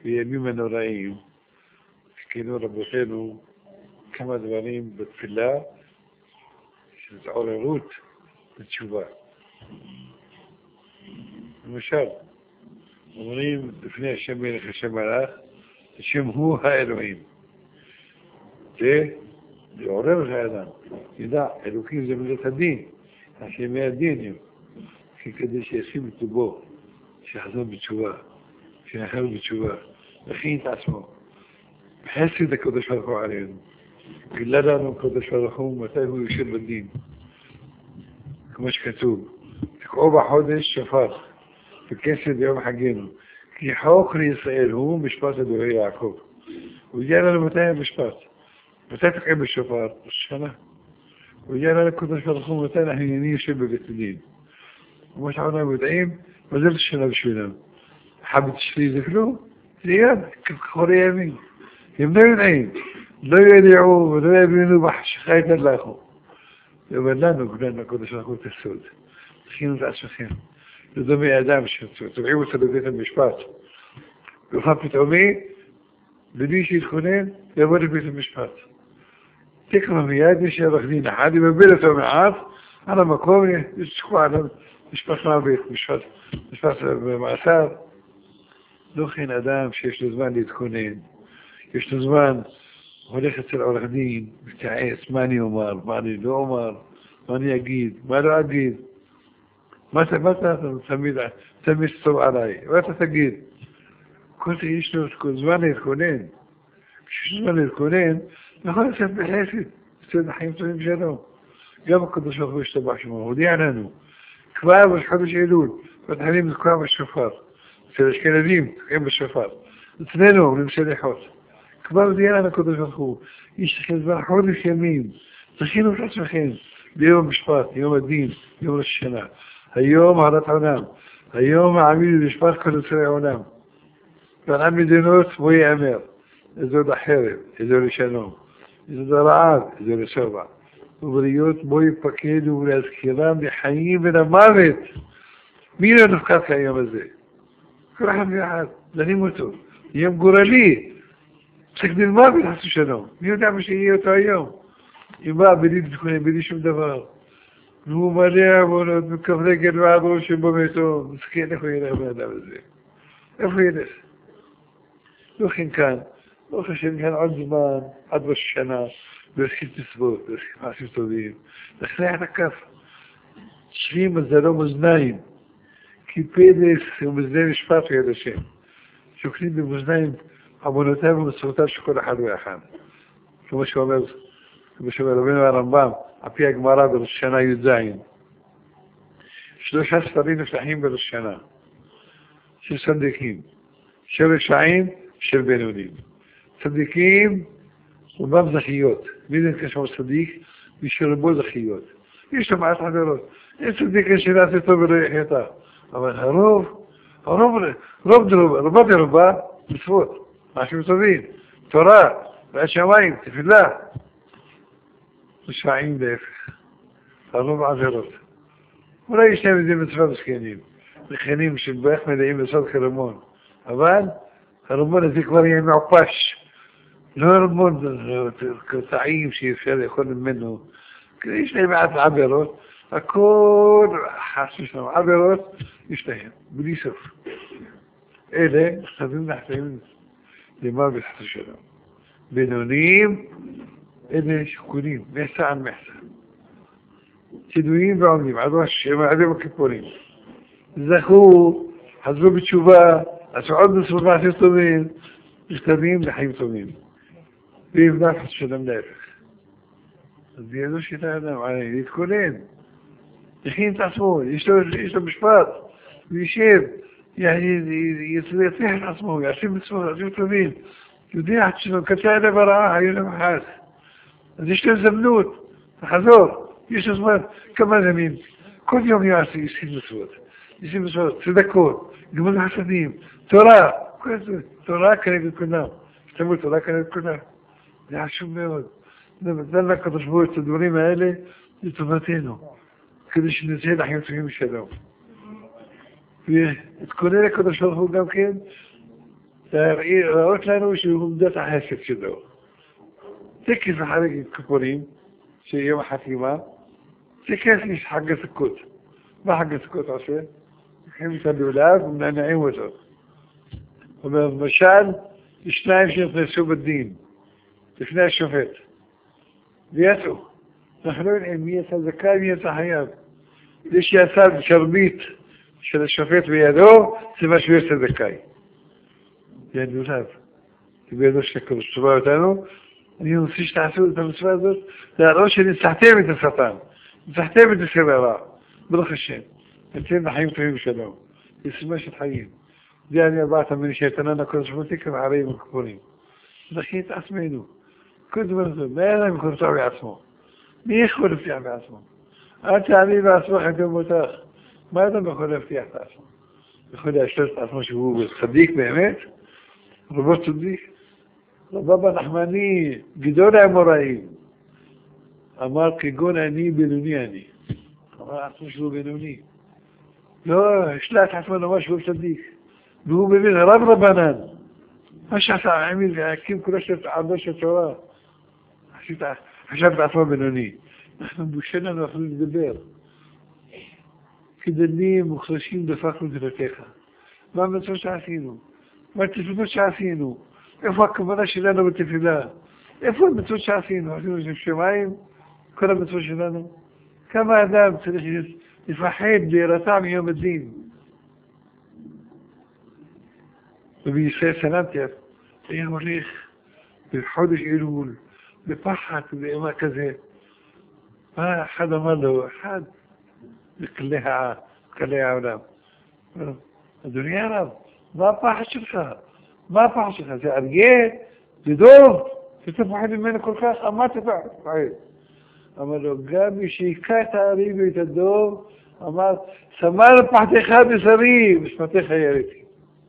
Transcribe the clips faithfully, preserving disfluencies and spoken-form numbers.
בימים הנוראים, תקנו רבותינו כמה דברים בתפילה, שזה עוררות בתשובה. למשל, אומרים לפני השם מלך השם מלך, השם הוא האלוהים. זה לעורר את האדם. ידע, אלוקים זה מידת הדין, השם מהדין, כדי שישים את ליבו, שיחזור בתשובה, שיחזור בתשובה, להכין את עצמו. בחסד הקדוש ברוך הוא עלינו. גילה לנו הקדוש ברוך הוא מתי הוא יושב בדין. כמו שכתוב, תקעו בחודש שופר, בכסד יום חגנו, כי חוק לישראל הוא משפט אדוני יעקב. הוא הגיע לנו מתי המשפט. מתי תקעים בשופר? בשנה. הוא הגיע לנו הקדוש ברוך הוא מתי אנחנו יושב בבית הדין. כמו שאנחנו יודעים, מה זה לשנה בשבילם? חבת שלי זה כלום? זה יד, כחורי ימין. הם לא יודעים, לא ידעו ולא יבינו בחשכה את הלכו. ואומר לנו, כולנו הקודש ברוך הוא תסוד. תכינו את עצמכם. זה דומה אדם שתובעים אותו בבית המשפט. באופן פתאומי, בלי שיתכונן, יבוא לבית המשפט. תקרא מיד, יש עורך דין אחד, יבבל אותו מעט, על המקום, ישכו עליו משפט מוות, משפט במאסר. לא כן אדם שיש לו זמן להתכונן. יש לו זמן, הולך אצל עורך דין, מתייעץ, מה אני אומר, מה אני לא אומר, מה אני אגיד, מה לא אגיד. מה אתה, מה אתה, תמיד, תמיד סתום עליי, מה אתה תגיד? כל זה יש לו זמן להתכונן. כשיש זמן להתכונן, נכון לצאת בחסד, לצאת החיים טובים שלנו. גם הקדוש ברוך הוא ישתבח שמו, הודיע לנו. כבר בחודש אלול, מתחילים לתקוע בשופר. אצל אשכנזים, תקעים בשופר. אצלנו אומרים סליחות. כבר הודיע לנו הקדוש ברוך הוא, יש לכם זמן חודש ימים, תכינו את עצמכם ביום המשפט, יום הדין, יום ראש השנה. היום העלת העולם, היום העמיד במשפט כל יוצרי העולם. ועל מדינות בו יאמר, אזור לחרב, אזור לשלום, אזור לרעב, אזור לשובע. ובריות בו יפקדו ולהזכירם לחיים ולמוות. מי לא נפקד כהיום הזה? כל אחד ואחד, דנים אותו. יום גורלי, פסק דין מוות חסו שלום. מי יודע מה שיהיה אותו היום? אם בא בלי תכונן, בלי שום דבר. והוא מלא עוונות, מכף רגל ועד ראש שבו מתו. מסכן, איפה ילך באדם הזה? איפה ילך? לא כן כאן. לא חושב כאן עוד זמן, עד ראש השנה. להזכיר תסבות, להזכיר מעשים טובים, להכניע את הכף. שבי מזלו מאזניים, כי פדס ומאזני משפט יד השם. שוקלים במאזניים עוונותיו ומצוותיו של כל אחד ואחד. כמו שאומר, כמו שאומר רבינו הרמב"ם, על פי הגמרא בראש השנה י"ז. שלושה ספרים נפתחים בראש השנה, של צדיקים, של רשעים, של בינונים. צדיקים, רובם זכיות. מי זה כשמו צדיק? מי שרבו זכיות. יש לו מעט חברות. יש צדיק שנעשה טוב ולא יחייתה. אבל הרוב, הרוב, רוב דרובה, רובם דרובה, מצוות, משהו טובים, תורה, ועד שמיים, תפילה. משעים להפך. הרוב עבירות. אולי יש להם איזה מצווה מסכנים. מכנים של בערך מלאים בסוד חרמון. אבל הרמון הזה כבר יהיה מעופש. לא הרמון קטעים שאפשר לאכול ממנו. יש להם מעט עבירות. הכל חס ושלום. עבירות יש להם, בלי סוף. אלה חייבים להחתים למוות חס ושלום. בינוניים, אלה שקולים, מחסה על מחסה. צידויים ועומדים, עד יום הכיפורים. זכו, חזרו בתשובה, עשו עוד מצוות מעשים טובים, מכתבים לחיים טובים. ויבנה חס ושלום להפך. אז ידעו שיטה האדם, להתכונן, יכין את עצמו, יש לו משפט, וישב, יצליח את עצמו, יעשים מצוות, יעשים טובים, יודע שלו, קצה אלה ברעה, היו להם חס. אז יש לו הזדמנות, תחזור, יש לו זמן, כמה זמין, כל יום יעשי, ישים מצוות, ישים מצוות, צדקות, גמול חסדים, תורה, כל זה, תורה כנגד כולם, שתמול תורה כנגד כולם, זה חשוב מאוד. נתן לקדוש ברוך הוא את הדברים האלה לטובתנו, כדי שנצא לחיים טובים שלום. ותכונן לקדוש ברוך הוא גם כן, להראות לנו שהוא מידת החסד שלו. טקס אחרי כיפורים, שיום החתימה, טקס יש חג הסוכות. מה חג הסוכות עושה? לוקחים את הלולב ומנענעים אותו. ובמשל, יש שניים שנכנסו בדין, לפני השופט. ויצאו. אנחנו לא יודעים מי יצא זכאי, מי יצא חייב. זה שיצא שרביט של השופט בידו, זה מה שהוא יצא זכאי. זה הלולב. זה בידו שקורא שטובה אותנו. אני רוצה שתעשו את המצווה הזאת, להראות שניצחתם את השטן. ניצחתם את הסברה. ברוך השם. נתן לחיים טובים שלום. יסמה של חיים. זה אני ארבעת המני שיתנן הקודש מותיק ועריים וכפורים. נכין את עצמנו. כל דבר הזה, מה אין להם יכולתו בעצמו? מי יכול להבטיח בעצמו? אל תעני בעצמך את יומותך. מה אתה יכול להבטיח את עצמו? יכול להשתת את עצמו שהוא צדיק באמת? רבו צדיק. רבא נחמני, גדול האמוראים. אמר כגון אני בינוני אני. אמר עצמו שהוא בינוני. לא, השלט עצמו למה שהוא צדיק. והוא מבין רב רבנן. מה שעשה עמיד והקים כולה של עבודה של תורה. חשב בעצמו בינוני. אנחנו בושה לנו אנחנו לדבר. כדנים מוחלשים דפקנו דלתיך. מה המצוות שעשינו? מה התפילות שעשינו? איפה הכוונה שלנו בתפילה? איפה המצוות שעשינו? עשינו שם שמיים? כל המצוות שלנו? כמה אדם צריך לפחד להירתע מיום הדין? ובישראל סננטר היה הולך בחודש אלול, בפחד ובאימה כזה. מה אחד אמר לו? אחד בכלי העולם. אדוני הרב, מה הפחד שלך? מה הפחד שלך? זה אריה? זה דוב? אתה פוחד ממנו כל כך? מה אתה פוחד? אמר לו, גם מי שהיכה את האריה ואת הדוב, אמר, סמר פחדך בשרי, בשמתך יריתי.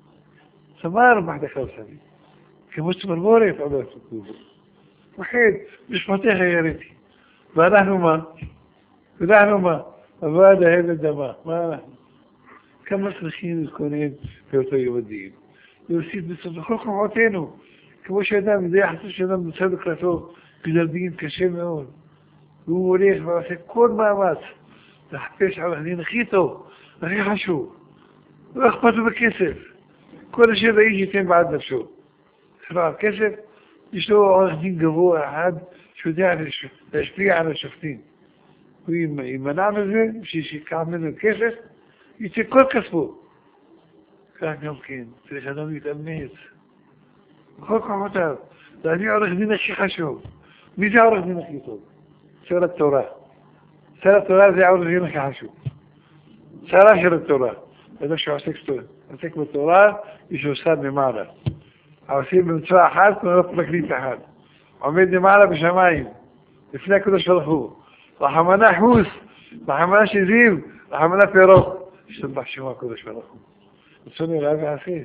סמר פחדך בשרי. כמו צמרמורת, עולה סוכות. פחד, בשמתך יריתי. ואנחנו מה? ואנחנו מה? עבד ההבל דמה. מה אנחנו? כמה צריכים להתכונן באותו יהודים? להוסיף בסוף לכל כוחותינו. כמו שאדם, זה יחסו שאדם נוצא בקלטו, בגלל דין קשה מאוד. והוא הולך ועושה כל מאמץ לחפש עורך דין הכי טוב, הכי חשוב. לא אכפת לו בכסף. כל אשר האיש ייתן בעד נפשו. חלק כסף, יש לו עורך דין גבוה אחד שיודע להשפיע על השופטים. הוא יימנע מזה, שיקח ממנו כסף, יצא כל כספו. כך גם כן, צריך אדם להתאמץ. בכל כוחותיו, להביא עורך דין הכי חשוב. מי זה עורך דין הכי טוב? שר התורה. שר התורה זה עורך דין הכי חשוב. שרה של התורה. אדם שעוסק בתורה, יש לו שר ממעלה. העושים במצווה אחת, כמו פרקליט אחד. עומד למעלה בשמיים, לפני הקדוש ברוך הוא. רחמנה חוס, רחמנה שזיו, רחמנה פירוק. השתבח שמו הקדוש ברוך הוא. רצוני רב ועשה.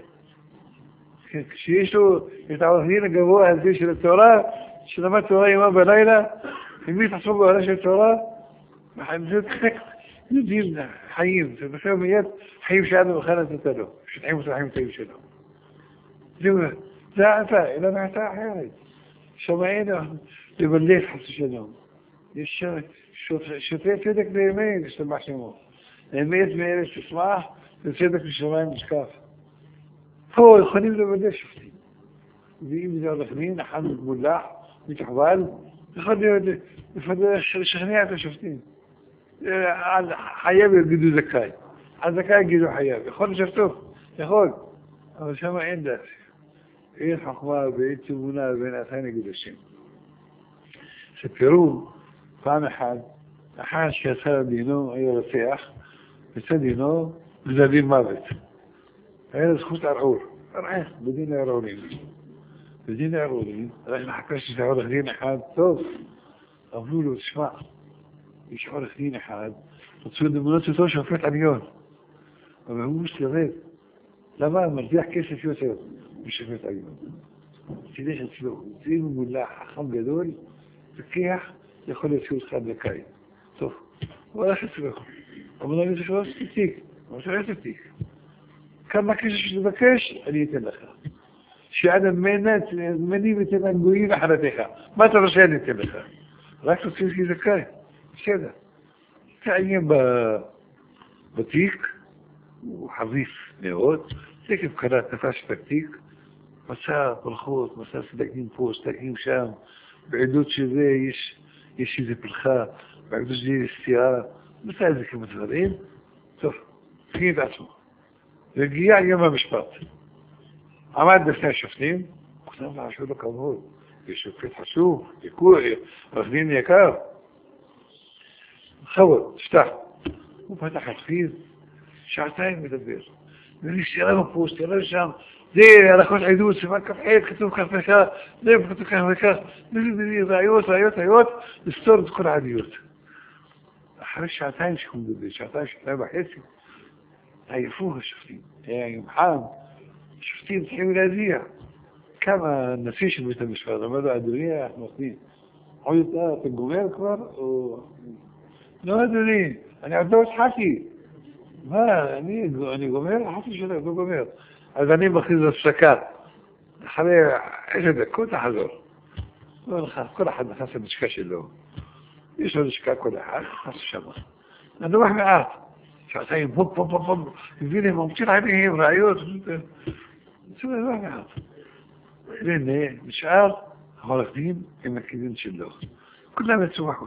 כשיש לו את העורך דין הגבוה הזה של התורה, שלמד תורה יום בלילה, המית עצמו בעולה של תורה, זה תחק יודעים חיים, זה בכלל מיד חיים שאדם בכלל נתת לו, שתחיים את החיים טובים שלו. זהו, זה העתה, אלא מעתה אחרת. שמענו לבלף חס ושלום. יש שוטרי צדק באמת, השתבח שמו. אמת מארץ תשמח, וצדק לשמיים משקף. פה יכולים לבלף שופטים. ואם זה עורך דין, אחד מולח, מתחבל, יכול לשכנע את השופטים. חייב יגידו זכאי. על זכאי יגידו חייב. יכול לשפטו, יכול. אבל שם אין דת. אין חוכמה ואין תבונה ואין עשן יגיד השם. ספרו פעם אחד, אחד שיצא לדינו היה רצח, יצא דינו גזר דין מוות. היה לו זכות ערעור. ערער, בדין הערעורים. בדין הערעורים, הלך לחפש את עורך דין אחד טוב. אמרו לו, תשמע, יש עורך דין אחד, רצו למנות אותו שופט עליון. אבל הוא מסתובב. למה? מרוויח כסף יותר משופט עליון. תלך אצלו, זה מולח, חכם גדול, פיקח, יכול להיות שהוא אחד זכאי. טוב, הוא הלך אצלו. אמר לו, אני צריך לעשות תיק. הוא צריך לעשות תיק. כמה כסף שתבקש, אני אתן לך. שאדם מנת, מנים את הגויים לחנתך. מה אתה רוצה אני אתן לך? רק תוציא לי זכאי. בסדר. תעיין בתיק, הוא חביף מאוד, תקף קלט נפש בתיק, מצא ברכות, מצא סדקים פה, סדקים שם, בעדות שזה יש, יש איזה פלחה, בעדות שזה יש סתירה, מצא איזה כמה דברים, טוב, תגיד את עצמו. והגיע יום המשפט. עמד בפני השופטים, כתב לעשו לו כבוד, יש שופט חשוב, עורך דין יקר, חבוד, תפתח. הוא פתח את פיו, שעתיים מדבר. ונשארה לו פה, סתירה לו שם, זה הלכות עדות, סימן כף עד, כתוב כך וכך, זה כתוב כך וכך, ראיות, ראיות, ראיות, לסתור את כל העדיות. אחרי שעתיים שהוא מדבר, שעתיים, שעתיים וחצי, עייפו השופטים, היה יום חם, השופטים צריכים להזיע. כמה נשיא של בית המשפט, אמר לו, אדוני, אנחנו נותנים. עוד אתה גומר כבר, או... לא, אדוני, אני עוד לא התחלתי. מה, אני, אני גומר? חצי שנה, לא גומר. אז אני מכריז הפסקה. אחרי עשר דקות תחזור. לא נכנס, כל אחד נכנס למשקה שלו. יש לו משקה כל אחד, נכנס שם. אני לא מעט. שעתיים, פופ, פופ, פופ, פופ, מבינים, ממציא עליהם, ראיות, זה לא מעט. והנה, נשאר העורך דין עם הכיוון שלו. כולם יצאו בחוץ.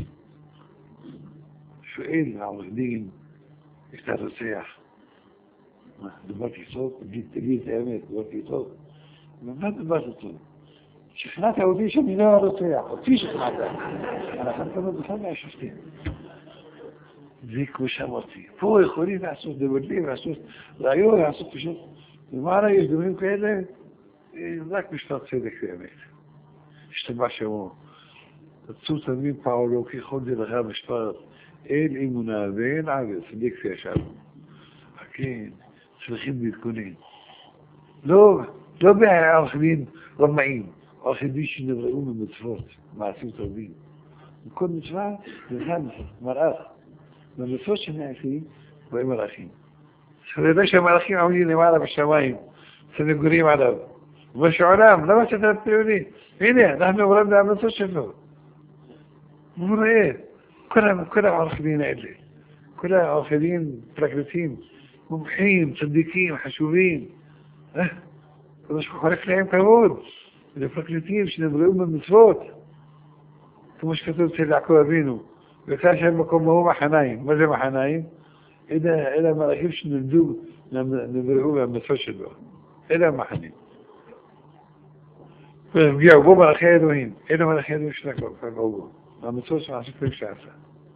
שואל העורך דין, אתה רוצח. מה, דברתי טוב? תגיד את האמת, דברתי טוב. ומה דברתי טוב? שכנעת אותי שאני לא רוצח, אותי שכנעת. אנחנו נקבל בכלל מהשופטים. זה כמו שאמרתי. פה יכולים לעשות דבלים, לעשות ראיות, לעשות פשוט. למעלה יש דברים כאלה, רק משפט צדק באמת. השתבע שמו. רצו תמיד פעולו ככל דרך המשפט. אין אמונה ואין עבד, צדיק שישב. כן, צריכים להתכונן. לא, לא בעורך דין רמאים, עורך דין שנבראו ממצוות, מעשים טובים. בכל מצווה זה אחד מראה. במצוות שנעשים, רואים מלאכים. כשנדע שהמלאכים עומדים למעלה בשמיים, סנגורים עליו. ובשעולם, למה שאתה תפריעו לי? הנה, אנחנו עוברים להמלצות שלו. הוא רואה. כל העורך דין האלה, כל העורך דין פרקליטים, מומחים, צדיקים, חשובים, כל שחולק להם כבוד, לפרקליטים שנבראו במצוות, כמו שכתוב אצל יעקב אבינו, וכאשר מקום הוא מחניים. מה זה מחניים? אלה המלאכים שנולדו, נבראו במצוות שלו. אלה המחנים. והגיעו בו מלאכי אלוהים, אלה מלאכי אלוהים שנקבו, פגעו בו. המצוות שמעשו כלים שעשה.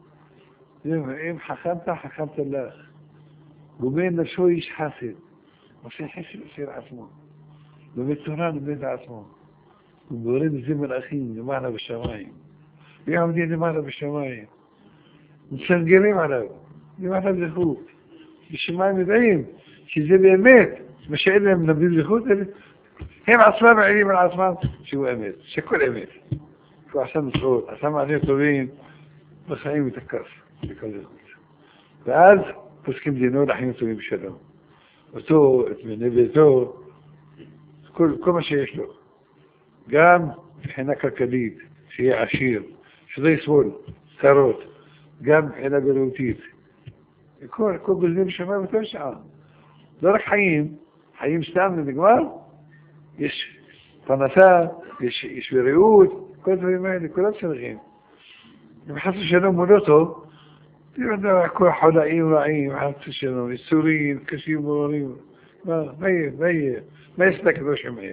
אם חכמת, חכמת לך. ובין נפשו איש חסד. עושה חסד עושה לעצמו. ובתורה לומד לעצמו. ובורא בזה מלאכים למעלה בשמיים. ועומדים למעלה בשמיים. מצנגרים עליו. למעלה בזכות. בשמיים יודעים שזה באמת, מה שאין להם נביאים זכות, הם עצמם מעלים על עצמם שהוא אמת, שכל אמת. הוא עשה מצוות, עשה מענים טובים, בחיים מתקף, בכל זכות. ואז פוסקים דינו לחיים טובים בשלום. אותו, את בני ביתו, כל, כל מה שיש לו. גם מבחינה כלכלית, שיהיה עשיר, שלא יסבול, צרות, גם מבחינה בריאותית. כל, כל גוזלים שמיים יותר שעה. לא רק חיים, חיים סתם ונגמר, יש פרנסה, יש, יש בריאות, כל הדברים האלה, כולם צריכים. אם חסו שלום הוא לא טוב, תראה, כל חולאים רעים, חסו שלום, איסורים, קשים ברורים, מה, מה יהיה, מה יהיה, מה יסתק ראש המעט?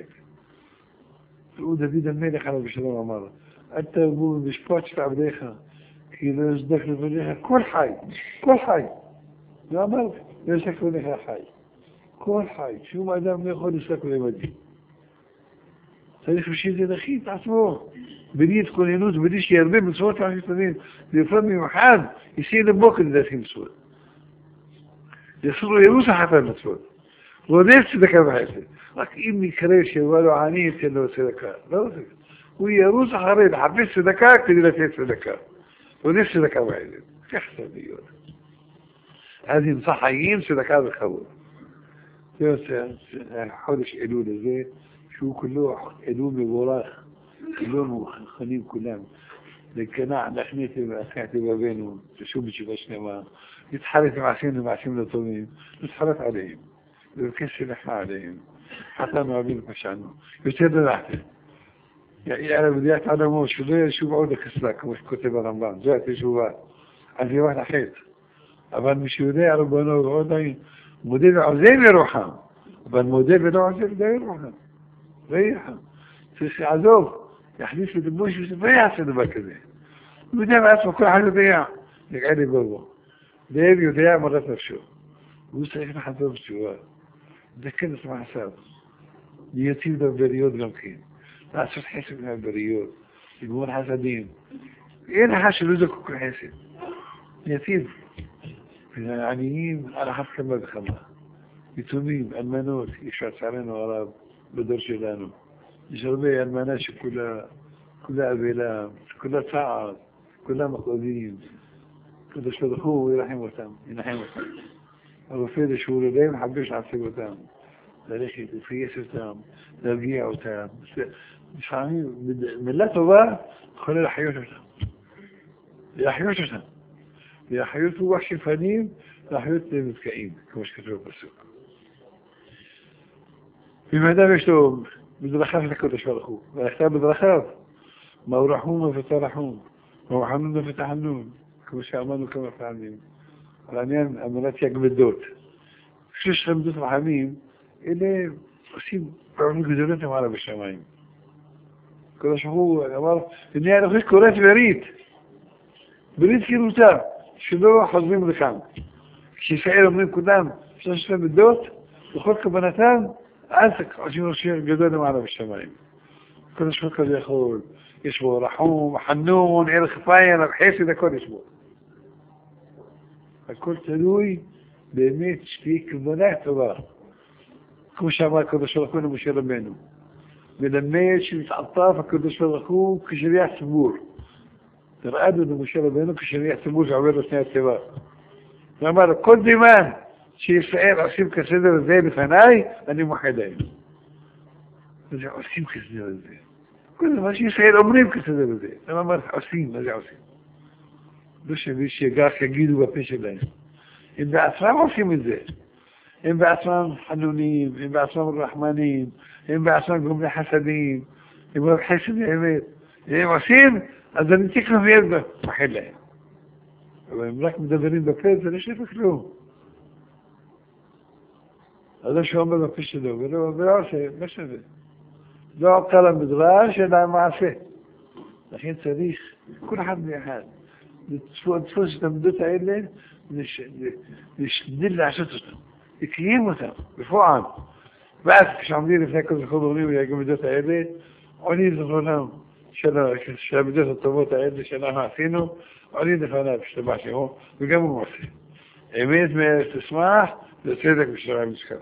הוא דוד המלך עליו בשלום אמר, אל תרבו במשפט של עבדיך, כי לא יסדק לבניך כל חי, כל חי. לא אמר, לא יסדק לבניך חי. כל חי, שום אדם לא יכול לסדק לבדי. צריך בשביל זה להכין את עצמו, בלי התכוננות, בלי שירבה מצוות מהשתנים, לפעמים מיוחד, יסיע לבוקר לדעתי מצוות. יעשו לו ירוס אחת המצוות. הוא עודף צדקה בחסד. רק אם יקרה שבא לו עני, יתן לו צדקה. לא רוצה. הוא ירוס אחרי, לחפש צדקה כדי לתת צדקה. הוא עודף צדקה בחסד. כך צריך להיות. אז ימצא חיים, צדקה וכבוד. זה עושה חודש אלול הזה, شو كله علوم بوراخ كلهم خليم كلهم لكنا نحنيت أسعت بابينهم شو بتشوفنا ما يتحرك مع سين مع سين لطومين نتحرك عليهم يكسر نحن عليهم حتى ما بينكش عنه يصير نحن يعني أنا بدي أتعلم شو ده شو بعود كسلك مش كتب رمضان جات شو عندي واحد حيط أبان مش يودي على ربنا وعودين مدير عزيز يروحهم أبان مدير بدو عزيز ده يروحهم ريحهم في عزوف يحديث في دموش بس ما يحسن بكذا بدي ما أسمع كل حاجة ضيع يقعد بابا ده يضيع مرات نفسه ويستحيل حسب شو ده كده اسمع حساب يتيم ده بريود قمكين لا صرت حسب من البريود يقول حسدين ايه حاش رزق كل حسب يتيم العنيين على حسب كما دخلنا يتومين المنوت يشعر سعرين وغراب بدر شلانه يشربيه المناش كلها كلها أبيلام كلها ساعة كلها مقودين كلها شرخوه يرحم وتام ينحم وتام الرفيد شهور دايما حبيش عصيب وتام تاريخي تفريس وتام ترقيع وتام مش عامين ملته بقى خلي لحيوته وتام لحيوته وتام لحيوته وحش فنين لحيوته متكئين كمش كتبه بالسوق بما دام يشتوهم بدرخاف لكل شرخوه ويختار بدرخاف ما ورحوم فترحون ما وحنون فتحنون كما شعبانوا كما فعلين العنيان أمرات يقب الدوت شوش خمدوت الحميم إلي قسيم بعمل قدرتهم على بالشمعين كذا شوفوا يا مرة إني أنا أخذ كورات بريد بريد كيلو تام شنو حظيم لكام شي سعير منهم كلام شوش خمد الدوت وخلق بناتان أنسك عشان رشيق قدرتهم على بالشمعين كذا شوفوا يا أخوي يشبه رحوم حنون إلى خفايا بحيث إذا كون يشبه الكل تلوي بميت شتيك البنات تبار كم شامل كده شركون مشير بينهم بلميت شو يتعطى فكده شركون كشريعة سبور ترى أدنى مشير بينهم كشريعة سبور عبارة اثنين تبار لما كل دمان شيء سعير عصيب كسدر زي الفناي أني محدين رجع عصيب كسدر زي كل ما شيء سعير أمريم كسدر زي لما مرت عصيب رجع عصيب دوش بيش يقاك يجيدوا ببيش الله إن بأسمام عصيب من زي إن بأسمام حنونين إن بأسمام الرحمنين إن بأسمام قمنا حسدين إن بأسمام العميد إن عصيب هذا نتكلم في يده محلة وإمراك مدبرين بفيز ليش يفكرون هذا شو هم بفيش له بلو بلعسه بس هذا لو قلم بدراش لا معسه لكن تاريخ كل حد يحال تفوز تمدت عيلين مش مش دل عشتته يكيين مثلا بفوعان بعد كش عمدين في كل خضري ويا جمدت عيلين عنيد الظلام شلا شابدت الطبوت عيلين شلا عارفينه عنيد فانا بشتبعش هو بجمع مصري عميد ما تسمع لسيدك بشتبع مشكلة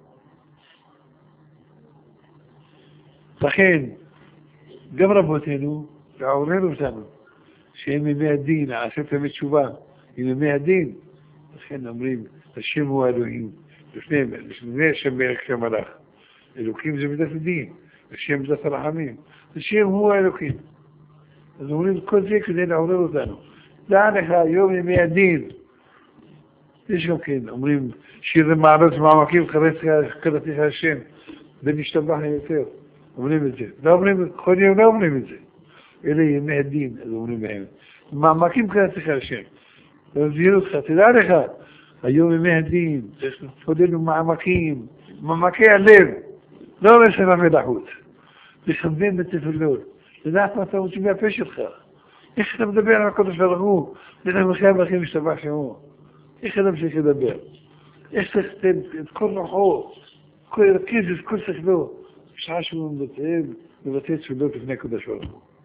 طحين قبل بوتينو عورين وتانو شيء من مئة دين عشرة مئة شوبان من مئة دين طحين أمرين الشيء هو ألوهيم الاثنين مش من مئة شيء بينك كملاخ الوكيم زي بدأت الدين الشيء بدأت الرحمين الشيء هو ألوكيم الأمرين كل ذيك دين عورين وتانو لعنك يوم مئة دين ليش ممكن أمرين شيء ذي معرض مع مكيم قريت قريت هالشيء ده يشتبهني يصير أمرين مزيد ده أمرين خوني ولا أمرين مزيد إليه مئة دين الأمرين مهم مع مكيم كانت هالشيء الزيروت خاتي ذلك اليوم مئة دين فدلوا مع مكيم مع مكيم الليل لا ليس ما مدحوت بخمسين بتفلول لذلك ما تقول تبيع فيش الخير يخدم دبيع ما كنتش فرغوه لأنه مخيم مخيم يشتبهش هو يخدم شيء كده بيع يستخدم تكون روحه كل كيس كل سخدوه مش عاشوا من بطيب بطيب في اللوت هناك كده شو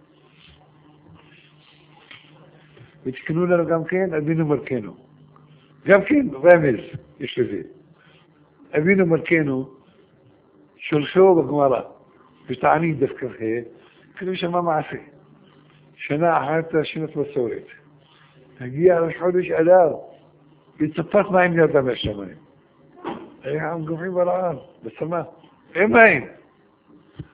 يتكنوا لنا قام كين أبينو مركينو قام كين رامز يشوفي أبينو مركينو شو الشو بقمرة بتعني دفكر خير كده مش ما معسي شناع حتى شنو تبصورت هجي على شحولش أدار يتصفت ما عندي هذا الشمال ايه عم قفين برعان بس ما ايه ماين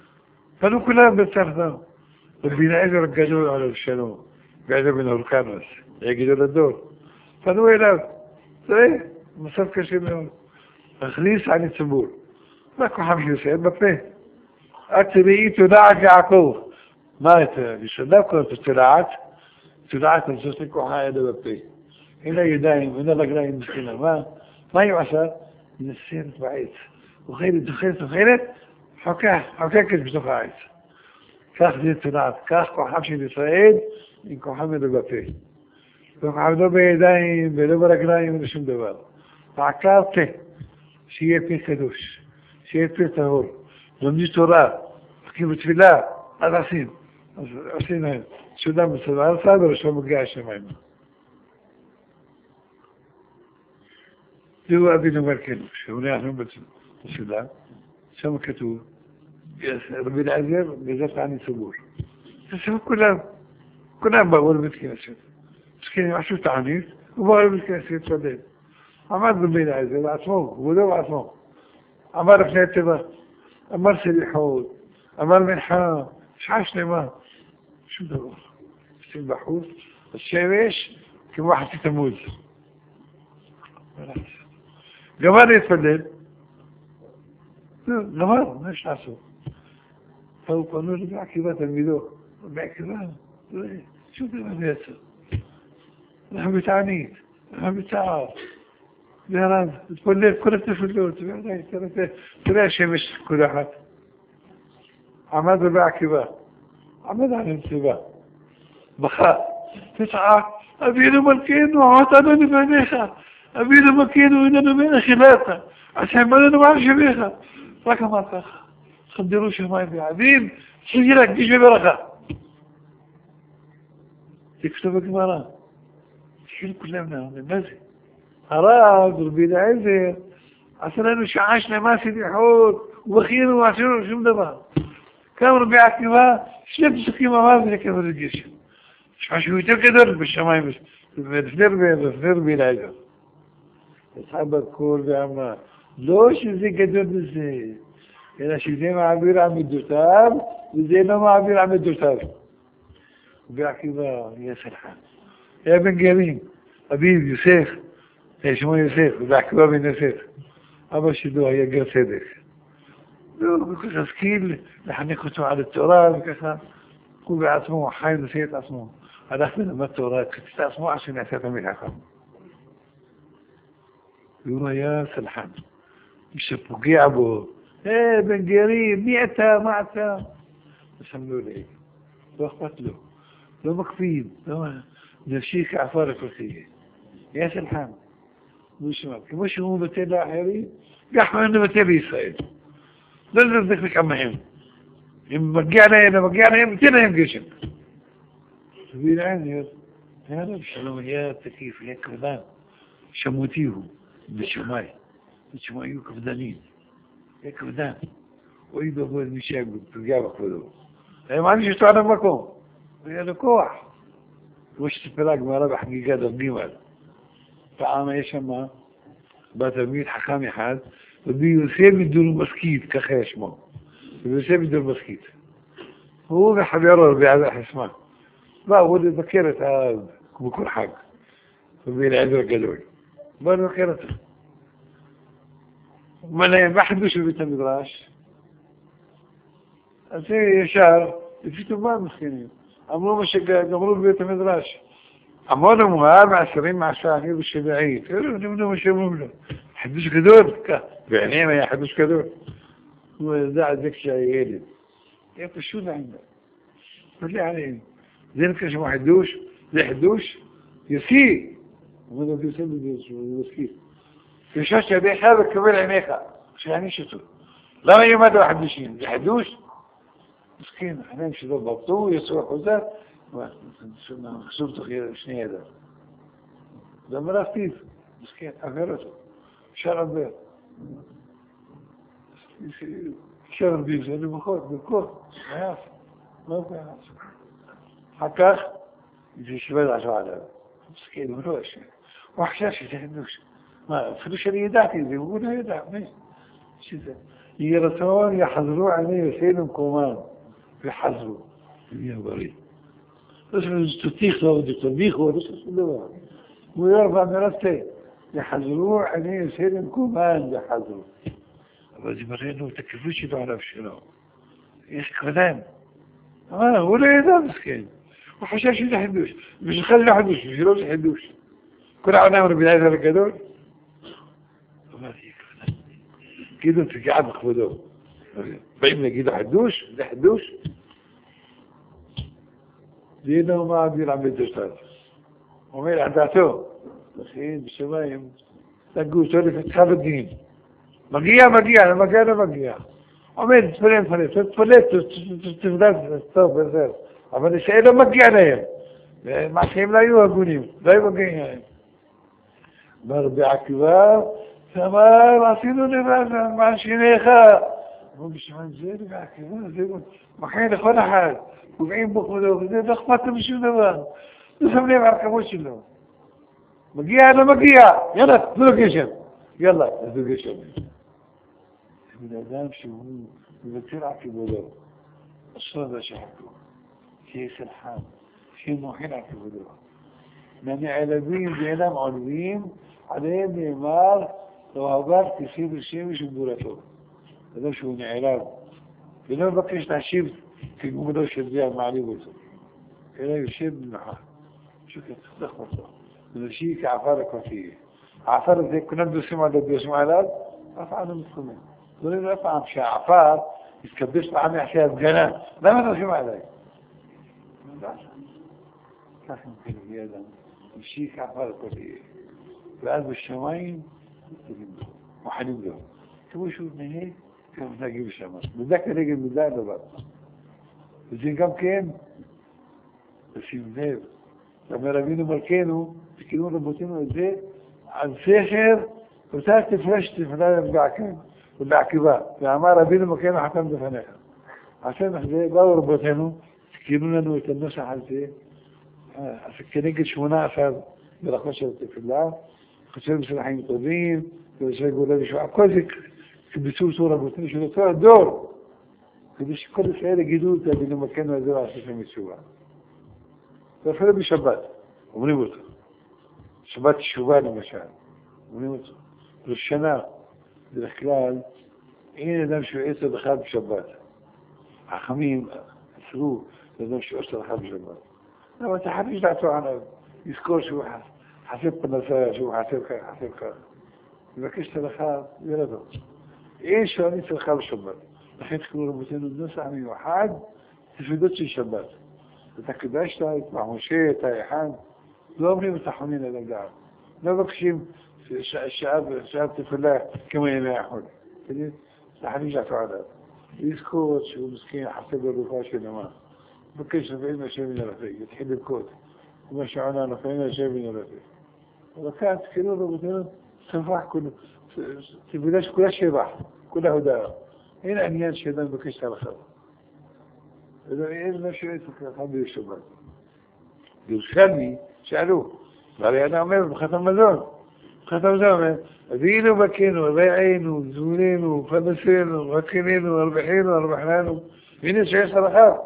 فلو كلام بالترثم ربنا إذا رجعوا على الشنو قاعدة من الكانوس يجدوا الدور فلو إلى إيه مسافة شيء منهم خليص عن السبور ماكو حمل يسير بفيه أتري تداعك يعقوب ما يشدك في التلاعات تلاعات نسوسك وحايد بفيه هنا يدايم هنا لقراي مسكينة ما ما يعسى من السير بعيد وخير دخلت وخيرت حكاه حكاه كيف بتقعد كاخ دي التلاعات كاخ وحمشي لإسرائيل إنكو حمد بفيه لو حمدوا بيدايم بلو لقراي من شم دوال عكارته شيء في كدوش شيء في طهور لمجي توراه كيف تفلا هذا عسين عسين شو دام السبعة صابر شو مقاع الشمعين هو أبي نمركن شو نحن بالسودان شو مكتوب ربي العزيز جزاك عني سبور تسمى كلها كلها بقول مسكين أسود مسكين عشو تعنيف وبقول مسكين أسود فدين عمار ربي العزيز عصموه ودو عصموه عمار في نتبه عمار سليحود عمار منحا مش عاشنا ما شو ده سين بحوث الشيويش كم واحد في تموز قمار يتفلل قمار مش عصو فوق نور بعكبات تلميذوه بعكبات شو ده ما بيسر نحن بتعنيد نحن بتعاف يا رب تفلل كل تفلل ترى ترى شيء مش كل أحد عماد بعكبات عماد عن انتباه بخاء تسعة أبينا ملكين وعطانا نبانيخا أبينا ملكين وإننا نبانا خلافة عشان ما أنا ما أعرفش بيخا رقم أرقى خدروش ما يبي عبيد سجلك جيش برقة تكتبك مرة شو كلامنا من الناس أراد ربينا عزيز عشان أنه شعاشنا ما سيدي حول وبخير وعشان شو مدبا كم ربيعك ما شلت سقيمة ما بينا كيف الجيش شو يتقدر بالشماي بس بفنر بي بفنر بي العجل أصحاب الكل بعمنا لوش زي قدر بزي إذا شيء ما عبير عم الدكتور وزي ما عبير عم الدكتور وبيحكي بقى يا سرحان يا بن جريم حبيب يوسف ايش مو يوسف وبيحكي بقى بن يوسف أبا شدوها هي قال صدق لو سكيل نحن كنتوا على التراب كذا كل بعصمه حي نسيت اسمه هذا احنا ما التراب كنت اسمه عشان نسيت من الحكم يقول يا سلحان مش فوقي ابو ايه بن قريب مئة معتا يسموا لي لو قتلوا لو مكفين لو نفسيك عفار الكرسية يا سلحان مش ممكن مش هو بتلا حيري قحوا انه بتلا يسعيد لازم ذكرك عمهم يم بقينا هنا بقينا يم تنا يم قشن سبيل عين هذا بشلويات كيف هيك كذا شموتيه بالشماي بالشمايو كفدانين هيك كفدان ويده هو المشاق بالجابك فلو هي ما عنديش تعرف مكان هذا كوح وش تفلاق ما ربح حقيقة القيمة فعام ايش ما باتميت حكامي حد بيسيب يدور المسكيت كخيش ما بيسيب يدور المسكيت هو بيحب يرى بيعزق اسمه لا هو اللي ذكرت هذا بكل حق بين عذر قدوي ما ذكرت ما لا ما حدوش بيت المدراش زي شهر فيتو ما مسكينين عمرو مش عمرو بيت المدراش عمرو ما مع سرين مع شاهين بالشبعين يقولوا مش مملو حدوش كدور يعني ما يحدوش كدور وزع ذيك شايلين يقول شو ده عنده قال لي عليه ذلك مش ما حدوش لا حدوش يسكي وهذا بيسمي يسكي يشاش يبي حابك كبير عينيك مش يعني شتو لا يوم هذا واحد مشين يحدوش مسكين احنا نمشي ضبطوه يسوع حزار خسرته خير شنو هذا ده مرافيف مسكين أغيرته شرب بيه شرب بيه زي بخور بالكور ما يعرف ما يعرف حكاخ يجي شبال عشو على مسكين مروش وحشاش يتهدوش ما فلوش اللي يدعتي زي يقولوا يدع ماشي شو ذا يرسون يحضروا عليه يسيلهم كومان ויחזרו, יהיה בריא. לא שתתיך לו, תתביכו, לא שום דבר. הוא ירבע מרסה, יחזרו, אני יסיר מקומן, יחזרו. אבל זה מראה לו את הכיוון שלו עליו שלו. יש כבדם. אבל הוא לא ידע מסכן. הוא חושב שזה חידוש. مش خلي حدوش, בשבילו זה חידוש. כל העונה אמר בדאי זה לגדול. אבל זה כבדם. כאילו תקעד בכבודו. באים להגיד לו חידוש, זה חידוש. دينه ما عم يلعب بالدجاج وما يلعب دعته الحين بالشمايم تقول سوري في اتخاذ الدين مقيا مقيا مقيا مقيا عمين تفلين فلين تفلين تفلين تستوب بالزير عمين الشيء مقيا نايم مع شيء لا يوهقونيم لا يوهقين مر بعكبار فما راسينو نبازا مع شينيخا هو مش من زيري بعكبار زيري ما كان يخونا حال وبعين بخلوه ده ضخمت بشو دبان نسمني بعركبوش له مقيا انا مقيا يلا ذوق يشم يلا ذوق يشم من ادام شو بتصير عكبوا له الصوت شحكوا شيء سرحان شيء موحين عكبوا له من علبين بينام علوين عليهم بيمار لو هبار تسيب الشيء مش بورته هذا شو نعلاب بينما بقيش تحشيب في مقدر شديا معلي وزن إلا يشيب المحا شو كنت تخبطه من الشيء كعفارك وفيه عفار زي كنا ندوسيم على دوسيم على أفعال المسلمين دولين أفعال مش عفار يتكبس معامي أحياء الجنان لا ما دوسيم عليك من دعش كيف ممكن هذا الشيء كعفارك وفيه بقلب الشماين وحليم له شو شو من هيك كيف نجيب الشمال بدك نجيب من ده ده بقى الزين كم كان بس يمناب لما رابينه ملكينه تكينون ربطينه ازاي عن ساخر وتاك تفرشت فلا يرجع كان والعكباء يعني ما رابينه مكانه حتى مدفنها عشان ازاي باو ربطينه تكينون انه يتنسى حالتي عشان كنجد شونا أفاد برقمشة في الله خسر مسلحين طبيب كل شيء يقول لي شو عكوزك كبسوا صورة ربطينه شو دكتور الدور كدش كل شيء جدود تبين مكان وزير عشان يسوع ففرق بشبات ومني وصل شبات الشوبان مشان مني وصل الشنا بالخلال إيه نمشي شو إيه دخل بشبات عخمين سلو نمشي شو أصل دخل بشبات لما تحريش دعتوا عنه يذكر شو حسب قناصة شو حسب حسب خا إذا كشت دخل يرده إيه شو أني دخل بشبات الحين تكون ربطين الناس عمي واحد تفيدتش الشباب تتكداش تايت معهم شيء تايحان دوامري متحونين الأبداع لا بكشيم الشعب الشعب تفلاه كما يناحون كده تحريج عفعالات يسكوت شو مسكين حسب الرفاش لما بكيش نفعين شيء من الرفيق تحب الكوت وما شعنا نفعين شيء من الرفيق وكانت كده ربطين سنفاح كله تفيداش كل شيء بح كله هداء هنا أنيان شيطان بكشت على خير إذا إيه ما شئت فكرة الشباب يوصلني سألوه قال أنا عمر ختم مزون ختم زمان ذينه وبكينه وبيعينه وزولينه وفلسينه وبكينينه واربحينه واربحنانه مين شيء صراحة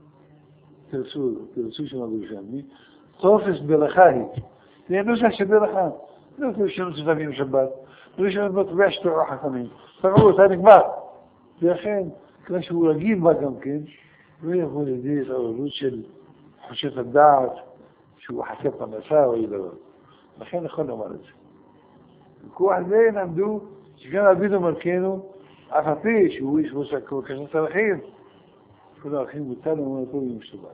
ترسول ترسول شو ما بيشامني طوفس برخاهي لأنه سهش برخاه لا تشمس فمين شباب ليش ما تبيعش تروح حكمين فعوه ثاني كبار يا أخي كلاش هو رجيم ما ممكن ويقول لي أو روتشل حشيت الدعوة شو حسبت مساوي ولا أخي خلنا مرض كل واحد بين عنده كان عبيده مركينه عفافيش هو إيش وسكوا كان صراحين كل أخي بالتالي ما يطول مشتبه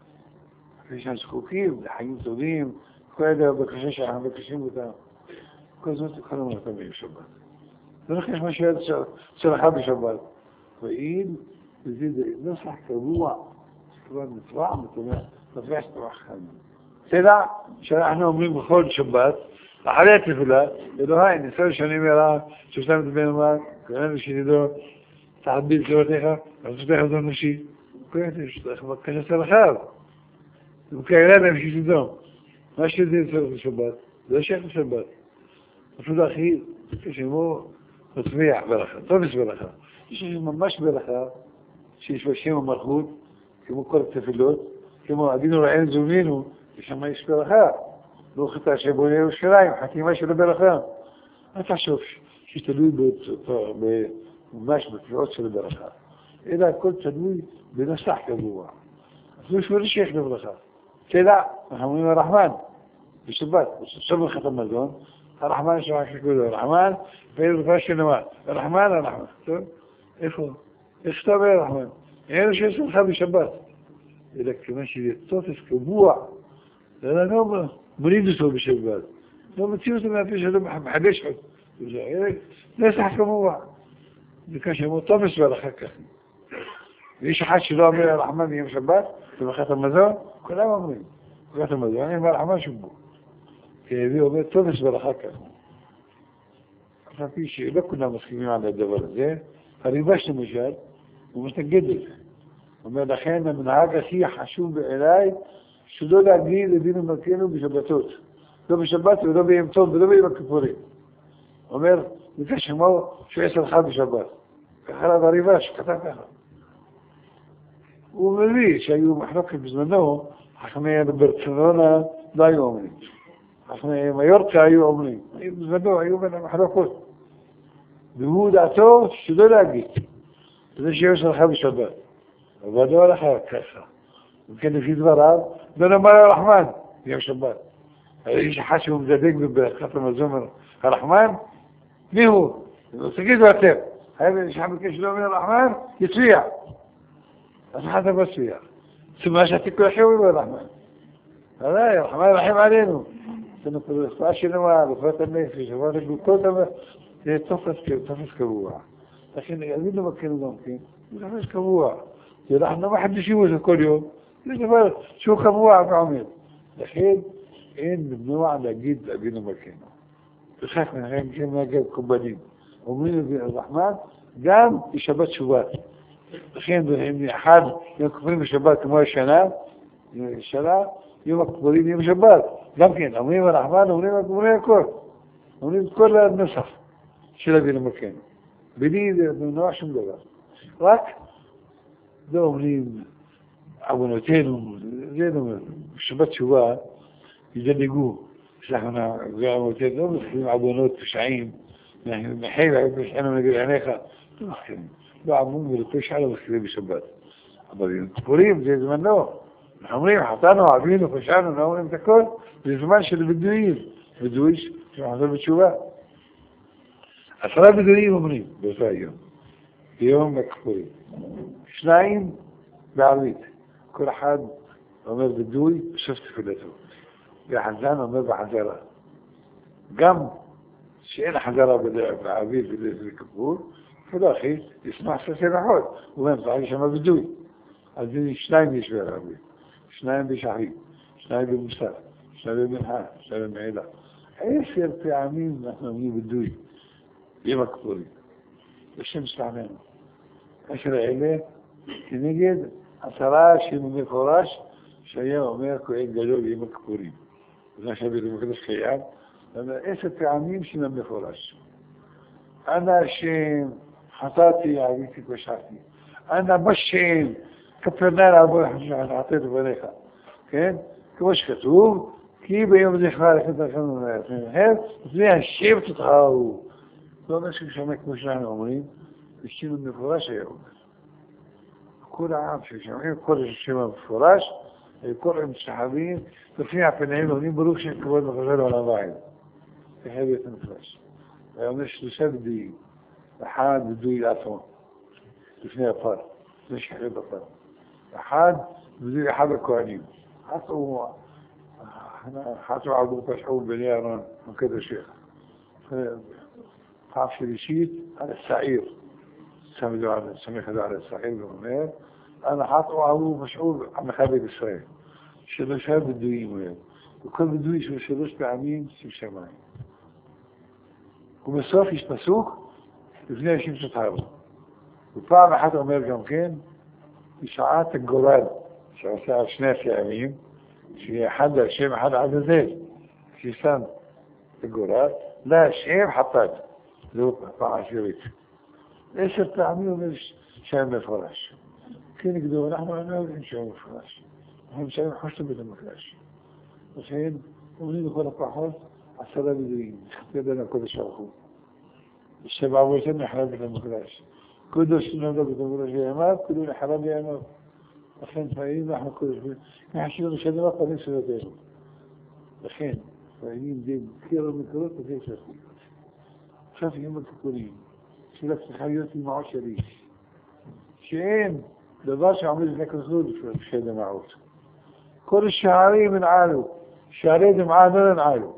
فيش هنسكوكيم لحين توديم كذا بكشش عن بكشين بتاع كل زمان خلنا مرض مشتبه نرخش مشاهد سرحة بشباب فإيد يزيد نصح كبوع كمان نطلع ما تطلعش تروح خامل سيدع شرحنا عمرين بخول شباب حالاتي فلا إذا هاي نسوي شنو ميرا شو سامت بين ما كنا نشيل دو تعبير كورتيها عشان تاخذ نشي كويس تاخذ كذا سرحة وكيلان نمشي دو ماشي زي سرح شباب ده شيخ شباب وفي الأخير كشمو تطبيع برخة طبس برخة شيء مش برخة שיש בשם המלכות, כמו כל התפילות, כמו אבינו רעינו זומנינו, ושם יש ברכה. ברוך אתה השם בונה ירושלים, חתימה של הברכה. אל תחשוב שתלוי ממש בתביעות של הברכה. אלא הכל תלוי בנסח קבוע. אפילו שהוא לא שייך לברכה. תדע, אנחנו אומרים הרחמן, בשבת, בסוף חתם מזון, הרחמן שמה שכולו, הרחמן, ואין רפואה שנאמר, הרחמן, הרחמן. טוב? איפה? איך אתה אומר הרחמן? אין לו שיש לך בשבת. אלא כיוון שזה תופס קבוע, אלא לא מוריד אותו בשבת. לא מציע אותו מהפה שלו מחדש עוד. נסח קבוע. וכאשר הוא תופס ואחר כך. ויש אחד שלא אומר הרחמן ביום שבת, בברכת המזון, כולם אומרים. בברכת המזון, אני אומר הרחמן שבו. כי הוא אומר תופס ואחר כך. אף פי שלא כולם מסכימים על הדבר הזה, הריבש למשל, הוא מתנגד לזה. הוא אומר, לכן המנהג הכי חשוב בעיניי, שלא להגיד לדינו מלכנו בשבתות. לא בשבת ולא ביום טוב ולא ביום הכיפורים. הוא אומר, לפני שמו שהוא עשר לך בשבת. ככה עליו הריבש, כתב ככה. הוא מביא שהיו מחלוקת בזמנו, חכמי ברצלונה לא היו אומרים. חכמי מיורקה היו אומרים. בזמנו היו בין המחלוקות. והוא דעתו שלא להגיד. זה שיש לך בשבת. אבל לא הלך ככה. וכן לפי דבריו, לא נאמר הרחמן, ביום שבת. יש אחד שהוא מזדק בברכת המזון הרחמן, מי הוא? תגידו אתם. יש אחד מכם שלא אומר הרחמן, יצביע. אז אחד לא יצביע. מה שהתיקו לכם הוא הרחמן. הרי, הרחמן רחם עלינו. אצלנו כל רפואה שלמה, רפואת הנפש, רפואת הגלוקות, זה תופס קבוע. לכן, אני לא מכינו גם כן, זה תופס קבוע. כי אנחנו לא מחדשים אותו כל יום, זה דבר שהוא קבוע ועומד. לכן, אין ממנוע להגיד אבינו מלכנו. בכך אנחנו כן נגיד קובנים. אומרים אבינו הרחמן, גם בשבת שבת. לכן, אחד יום כפורים בשבת כמו השנה, שנה, יום הכפורים יום שבת. גם כן, אומרים הרחמן, אומרים הכל. אומרים את כל הנוסח של אבינו מלכנו. בלי ממנוע שום דבר. רק לא אומרים עוונותינו, זה לא אומר, בשבת תשובה ידלגו, שאנחנו עוונותינו, לא מתחילים עוונות, פשעים, מחייב פשענו נגד עיניך, לא מתחילים, לא עוון ולפשע לא מתחילים בשבת. אבל כפורים זה זמן לא, אנחנו אומרים, חטאנו, עווינו, פשענו, לא אומרים את הכל, זה זמן של בדויים, בדויים שמחזור בתשובה. עשרה בדויים אומרים, באותו היום, ביום הכפורים. שניים בערבית, כל אחד אומר בדוי בסוף תפילתו, והחזן אומר בחזרה. גם שאין חזרה בערבית בכפור, ולא אחי, ישמח ססי רחות, הוא אומר, צריך לשמע בדוי. אז שניים יש בערבית, שניים בשחית, שניים במוסר, שניים במנחה, שניים במעילה. עשר פעמים אנחנו אומרים בדוי, יום הכפורים. בשם סלעמנו. עשר אלה, כנגד עשרה שמפורש שהיה אומר כהן גדול יום הכפורים. זה שווה למקדש קיים, אבל עשר פעמים שמפורש. אנא השם חטאתי, עביתי ושעתי. אנא בשם כפרנן עבור חטאת לפניך. כן? כמו שכתוב, כי ביום זכרה לכת לכם אחר, לפני השם תתחרו. לא אומר ששמע כמו שאנחנו אומרים, ושם מפורש היה אומר. כל העם ששמעים, כל השם המפורש, כל המשחבים, לפני הפנאים אומרים ברוך שם כבוד מחזר עולם ועד. זה חייב להיות מפורש. ואומר שלושה בדויים, אחד בדוי לעצמו, לפני הפר, לפני שחרר בפר. אחד בדוי אחד הכהנים. חטאו עבו פשעו בני ארון, מוקד השייך. פעם שלישית, על הסעיר. סמיך על הסעיר ואומר, أنا حاطوا عروض مشعور عم خالد إسرائيل شلوش هذا بدوين وين وكل بدوين شو شلوش بعمين سيب شمعين وبالصرف يشمسوك اثنين شمس تتعرض وطبعا حتى أمير جمكين بساعات الجرال ساعة شناف يعمين في حد شيء حد عدد ذلك في سنة الجرال لا شيء حطات ذوق طبعا شريك ليش التعميم مش شيء مفرش مسكين كده نحن ما نمشي فلاش نحن مش عارفين حشته بدنا فلاش عشان ونريد نقول القحط على السلام الدين بدنا كل شيء الشباب ويسمي حرام بدنا فلاش كل شيء نبدأ بدنا فلاش يا ما كلنا حرام يا ما الحين فايدين نحن كل شيء نحن شنو مش هذا ما قادين سنتين الحين فايدين دين كثير من كروت وكثير شيء شاف يوم الكوريين شو لك تخيلتي معه شريك شيئين لذاش عمل لك الزود في هذا معود كل الشهرين من عالو الشهرين معانا من عالو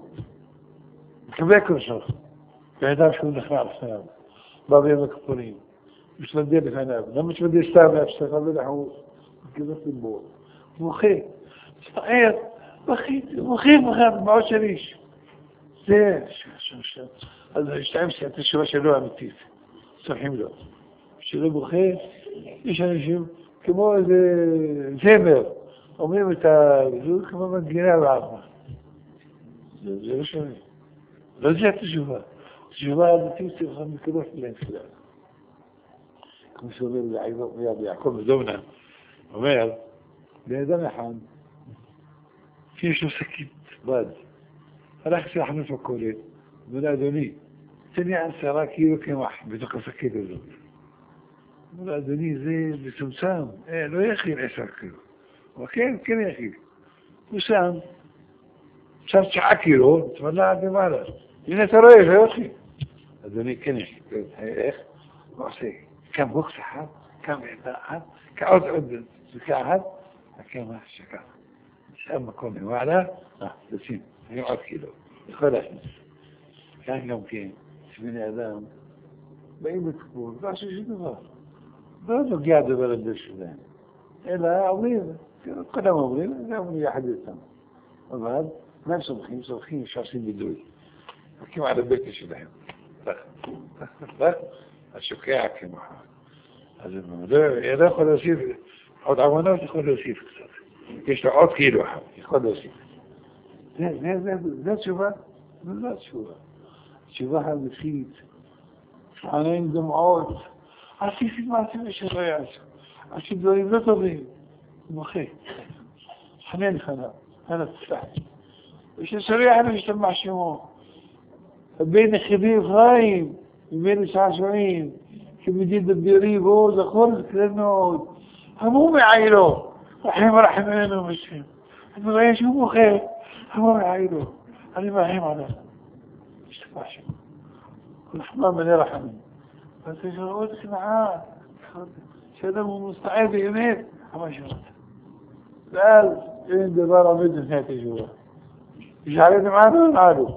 كبير شخص بعدها شو دخل على السلام باب يوم الكوريين مش بدي لك انا لما مش بدي استعمل اشتغل له هو كذا في البول مخي صغير مخي مخي مخي معه شريك زين شو شو هذا يستعمل سيادة الشباب شلوها متيت صحيح له شلو بخير إيش هنشوف كمان زمر أمي بتاع كمان من جناه بعضنا زين شو لازم تشوفها تشوفها هذا تيجي خمس كيلو في الانسان كم شو بيقول لعيبه يا بيعكم دونا ومال لهذا نحن في شو سكت بعد راح سيحنا فكولين منادوني تاني عن سراكي وكي واحد بتوقع سكيت الزوج منادوني زي بسمسام ايه لو يخي العساكيو وكين كين يخي وسام صار تعكيرو تفضل عدي مالا هنا ترى يا اخي ادوني كين يخي ايه وعسي كم وقت حد كم عداء كعود عد زكاة كم شكا سام كوني وعلا اه بسيم يقعد كيلو خلاص كان يوم كين من أذان بقيمة كبور باش يجي نظار برضو قاعدة بلد السودان إلا عظيمة قدم عظيمة قاموا يحدثهم وبعد ما صبحين صبحين شخصين بدوي كيف على بيت السودان لا الشكاية كما هذا الموضوع إذا خذ وسيف عود عوانات يخذ وسيف كيش تعود كيلو يخذ وسيف لا لا لا لا تشوفها لا تشوفها شبهها بسيط عينين دمعات عسيسي ما تبقى شريعات عسيسي دوري لا تضيب مخي حنين خنا أنا تفتح إيش الشريعة أنا اجتمع شمو بين خبيب غايب بين شعشعين كم جديد بيريب وزا خلص لأنه همومي عيلو رحيم رحمين ومشيم أنا غاية شو مخي همومي عيلو أنا ما رحيم على اشتفاش الحمام من يرحمني بس شغلتك معاه شهده مستعد يميت أما شغلت قال إن دبارة مدن هاتي جوا مش علينا معانا ونعالو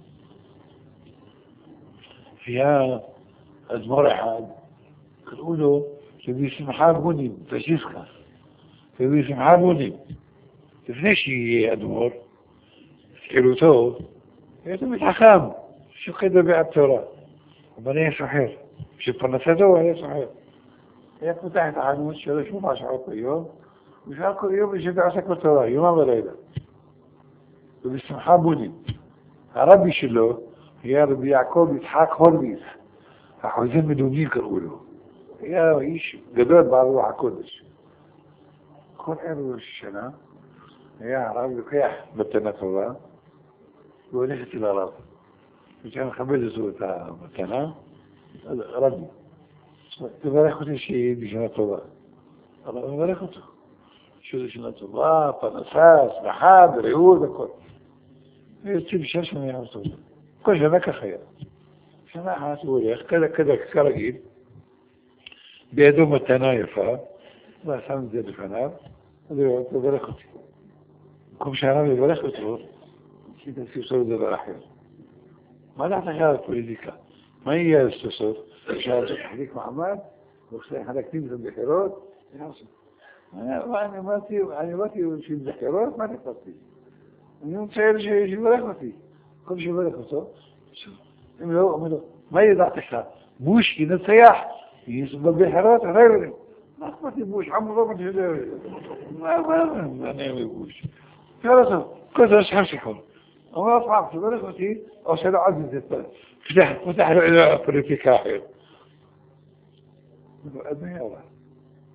فيها المرحة تقولوا تبي سمحة بني فشيسكا تبي سمحة بني تفنشي أدمور كيلوتو يتم حخام شو كده بيعترى وبنيه صحيح شو فنسده وهي صحيح هي فتحت عنوش شو شو ما شعرت اليوم مش هاكل يوم يشد عساك بالترى يوم بليلة وبيسمحة بني ربي شلو يا ربي يعقوب يسحاق هربيس حوزين مدونين كالقولوا يا ايش جدود بعض روح كلش كل حلو الشنا يا ربي كيح بتنفذها ونحت الى رب مش انا خبيت صوتها مكانها ربي تبارك شيء بجنة الله باركته شو جنة الله طنساس محاد ريود كل يصير شاش من يعصر كل هناك خير شنا حاسولي كذا كذا كرجيل بيدوم التنايفة ما سامد ذلك الفنان هذا تباركته كم شهران يباركته كده في صورة الأحيان ما نحن خيار بوليتيكا ما هي استصور شهادة حديث محمد وخصي حدك تنزل البحيرات يحصل أنا ما تي أنا ما تي في البحيرات ما تقصي اليوم سير شيء شيء بركتي كل شيء بركته إملوا إملوا ما يضع تحت بوش كده سياح يسبب البحيرات غير ما تقصي بوش عمره ما تجد ما ما ما نعمل بوش كذا كذا شحال شحال أما أصعب في بركتي أو شيء عزيز فتح فتح له إلى بوليتيكا حيل أدنى يا الله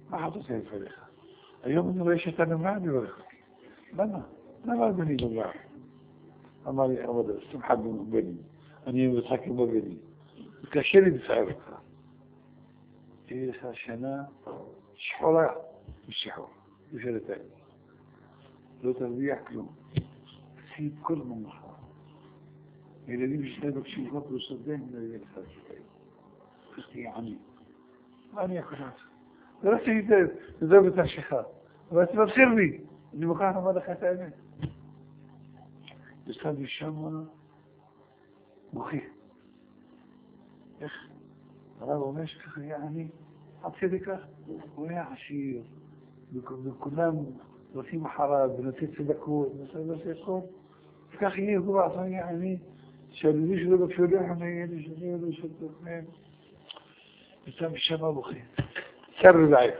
ما حطيتها الفريخة. اليوم أنا רואה שאתה נמרח בברך אותי. למה? למה בני נמרח? אמר לי, עבודה, שמחה בני. אני משחק עם בני. קשה לי לצער אותך. תהיה לך שנה שחורה משחור. בשביל לתאר. לא תרוויח כלום. תחיל כל מנחה. הילדים שני בקשים לא פרוסדן, לא יהיה לך שחיים. תהיה עני. מה אני יכול לעשות? זה לא שהיטב, זה בתרשך. אבל אתה מבחיר בי. אני מוכרח לומר לך את האמת. יצאתי שם מוחי. איך? הרב אומר שככה היה עני. עד כדי כך. הוא היה עשיר. וכולם נוסעים אחריו ונותן צדקות. ונוסע הכל. וכך יהיה הוא בעצמו היה עני. שהילדים שלו בקשו לחם הילדים שלו לא ישתו מהם. יצאתי שם מוחי. צר ודעיף.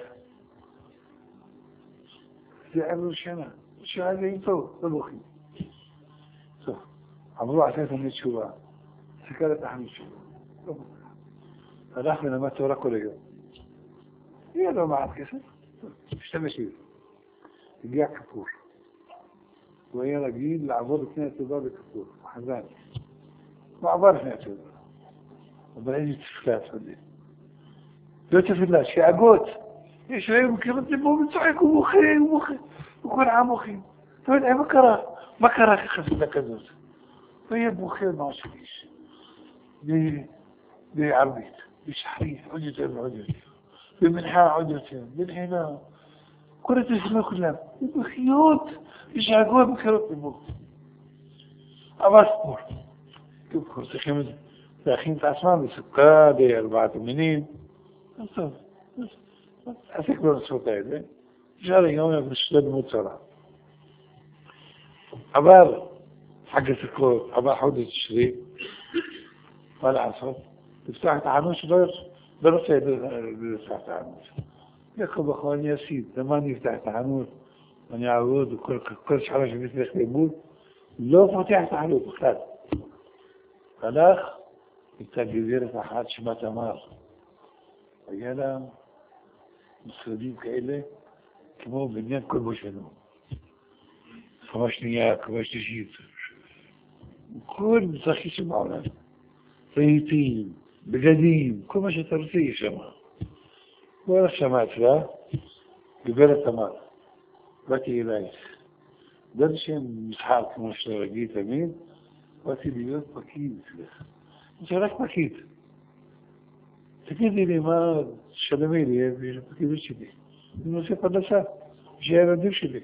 זה עבר שנה. שעה זה איתו, לא מוחי. טוב, עברו עשרת ימי תשובה, סקר את החמש תשובה. הלך ולמד תורה כל היום. יהיה לו מעט כסף, משתמש לי. הגיע כפור. הוא היה רגיל לעבור לפני הטובה בכפור, חזן. הוא עבר לפני הטובה. אבל איזה תפילה תפלה. לא תפילה, שאגות. יש להם כמעט לבוא מצחק, הוא מוחה, הוא מוחה. הוא כל עם מוחים. אתה יודע, מה קרה? מה קרה כחסידה כזאת? وهي بخير مع شريش بعربيت بشحريت عجلة عجلة بمنحاء عجلة بالحناء كرة اسمه كلها بخيوط بشعقوها بخيوط بموت أما سبور كيف كنت خمد داخلين تعسمان بسكا دي أربعة ومنين أصف أفكر الصوت هذا جاري يوم بشلد موتسرة عبار حق السكوت عبار حودة الشريك ولا عصر تفتح تعنوش غير برسي بفتح تعنوش يقول بخواني يا سيد لما يفتح تعنوش من يعود وكل كل شحرة مثل يخدمون لو فتح تعنوش بخلاص فلاخ يتاق جزيرة أحد شما تمار ويالا مسودين كإله كمو بنيان كل بوشنو خمش نياك خمش تشيط كل مساخي سمعونا طيطين بقديم كل ما شترسيه شما ولا شمعت لا قبلت تمار باتي إليك درشي مسحاق مشترقيت أمين باتي بيوت بكيد انت راك بكيد تكيدي لي ما شلمي لي بكيد وشدي انه في قدسة جاء ردوش لي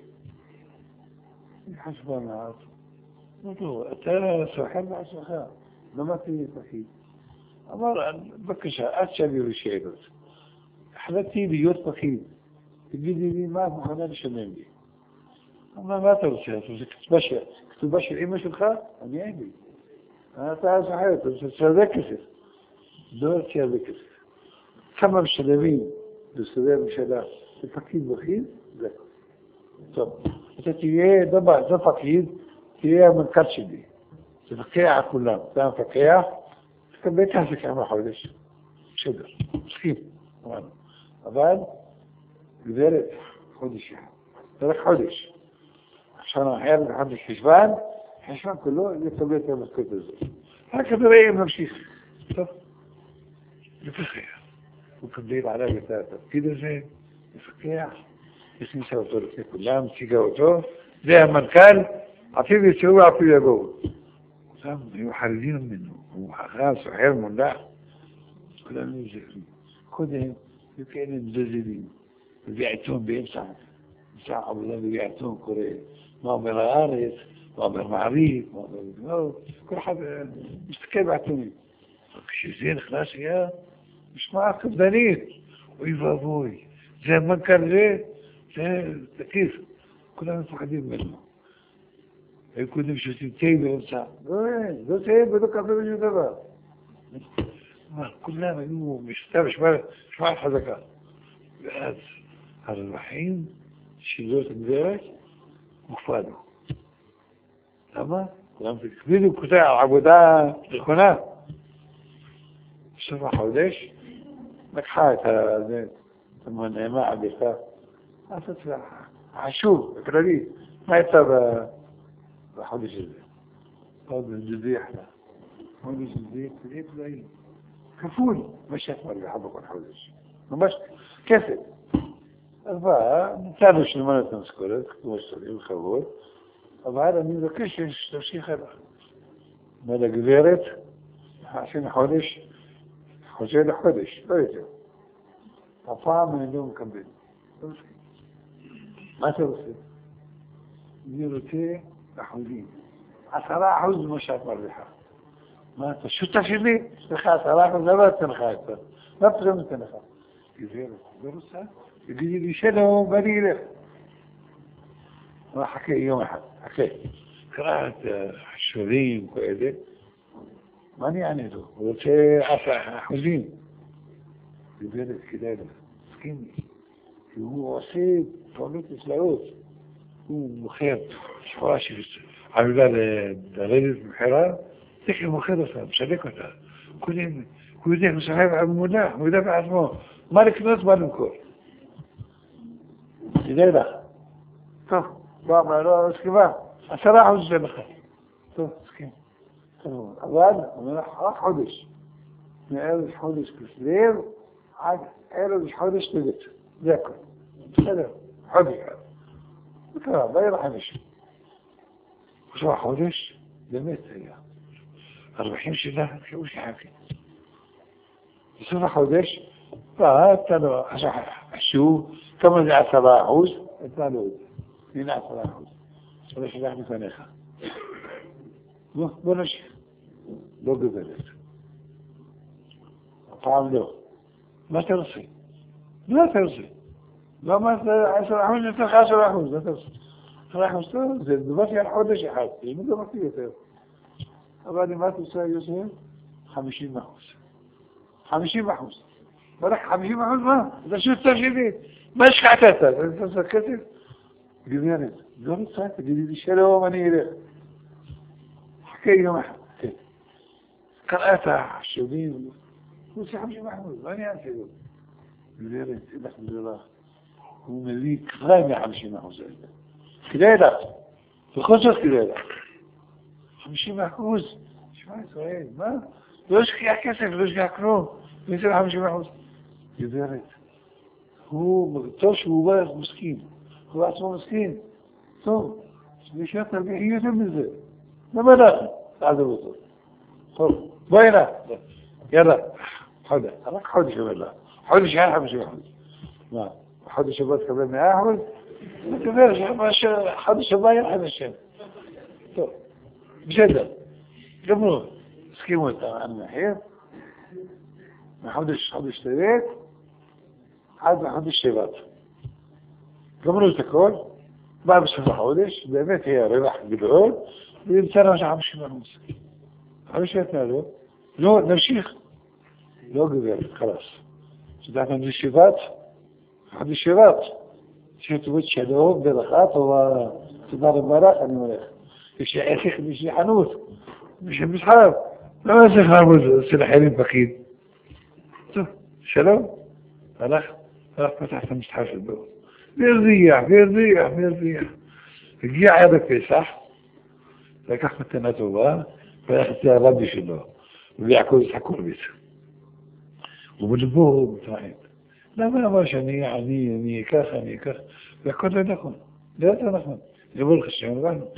حسب ما عارف نقول أتانا سوحل مع سوحل لما في بكيد أمر بكشها أتشابي وشيء حلتي بيوت بكيد تجيدي لي ما مخلال شلم لي أما ما ترسل كتبش كتبش الإيمة الخاء أنا أبي أنا تعال صحيح تذكر دور تذكر كم مشلمين بالسلام مشلا الفقيد بخيل لا طب أنت تيجي دبا ده فقيد تيجي من كرشدي تفقيع كلهم تام فقيع كبيتها في كلام حولش شدر مسكين طبعا أبان لذلك خدش ذلك خدش عشان أحيانا عند الحسبان الحسبان كله يتبيت مسكوت الزوج هكذا رأيه نمشي طب يفقيع وكبير على بتاعته كده زي يفقيع اسمي سوى طرقه كلهم تيجا وتو زي ما كان عطيه يسوي عطيه يقول سام يحرزين منه وخاص وحير من ده كلهم يزكين خدهم يمكن الزلزلين بيعتون بيمسح مسح أبو الله بيعتون كوري ما بالغارس ما بالمعريف ما بال كل حد مستكي بعتوني شي زين خلاص يا مش معك بدنيت ويفا ابوي زي ما كان ليه زي كيف كلنا مفقدين منه يكون مش تيجي وسا ايه ده تيجي ده كفر من ده ما كلنا منه مش مش مش مع حدك هذا الرحيم شيلوت مدرك وفاده تمام لما تكبيروا كتاع عبودان القناه شوف حوليش لك حاجة زين ثم نعمة عبدالله أصدق عشوب كرالي ما يتبع بحولي جزي هذا الجزي أحلى حولي جزي تريد لأي كفول مش يفعل بحبك ونحوليش مش كسب فنتعرفش لما نتنسكرك ومشتري الخبور فهذا من ذكرش تمشي خير ماذا قدرت عشان حوليش حسين حوليش رأيته طفاهم من دون كبير ما ترسل يروتي أحوزين عسراء حوز مشاك مربحة ما شو تفيدي تخاف صراحة ما تنخاف ما بتغم تنخاف يزير درسها يجي لي شنو بريله ما حكي يوم أحد حكي قرأت حشورين وكذا ماني يعني له وشيء عفا حزين يبيرك كده مسكين هو وسيط طولت سلاوت هو مخير شفراشي عمل غير الحرام تكلم مخير مشاركة كل يوم كل يوم صاحب عبد الملاح ويدافع اسمه مالك ناس ما نمكر إذا طب بابا لا اسكبا الصراحة وزي بخير طب اسكين أول من راح حدش من أول حدش كسلير عاد أول حدش تجت ذاكر هذا حدش كلام لا يروح يمشي وشو حدش دمت هي أربعين شيء وش حاكي يصير حدش فهذا شو كم اللي على صباح حوز الثاني مين على صباح حوز ولا شيء لحظة ثانية ولا شيء لو قبلت طعم له ما ترسي لا ترسي لا ما عشر أحوز نتلقى عشر أحوز لا ترسي عشر أحوز ترسي ما في الحوض شيء حاسي ماذا ما فيه ترسي أبدا ما تسوي يوسف خمسين محوز خمسين محوز ولك خمسين محوز ما إذا شو الترشيدين ما شكعتها أنت سكتت جميلة جميلة ساعتها جديد الشلوة منيرة حكي يوم أحد قرأتها حشودين وسي حمشي محمود ماني أنت يقول جميلة الحمد لله هو مليك غاية حمشي محمود كليلة في الخصوص كليلة حمشي محمود شو ما يسوي ما لوش كي أكسف لوش كي أكرو مثل حمشي محمود جميلة هو مقتلش هو بس مسكين هو اسمه مسكين ثم بيشات البيئية تمزل لما لا هذا بطل طب وينه يلا حدا راك حدا شباب حدا شحال حدا شباب ما حدا شباب كمان احمد ما تقدرش مش حدا شباب حدا شباب طب بجد قبل سكيمو طبعا الحين ما حدش حدا اشتريت هذا حدا الشباب قبل تكون ما بس حودش بيت هي ربح بالعود بيمسنا مش عم شي منوس عارف شو قالوا لو نمشيخ لو قبل خلاص صدقنا من الشباب هذه الشباب شو تبغى تشهدوا بدخات و تدار المراخ انا مراخ ايش اخي مش حنوت مش مش حرام لا شيخ عبود سلاحين بقيت شلون انا راح فتحت مصحف الباب بيرضيع بيرضيع بيرضيع الجيع هذا في صح لك أحمد تناتوبا فيأخذ ربي شنو وبيعكوز يحكوا البيت وبالبوه بتاعين لا ما ما شني يعني يعني كاخ يعني كاخ يقول لا نكون لا تنكون يقول خشين غنو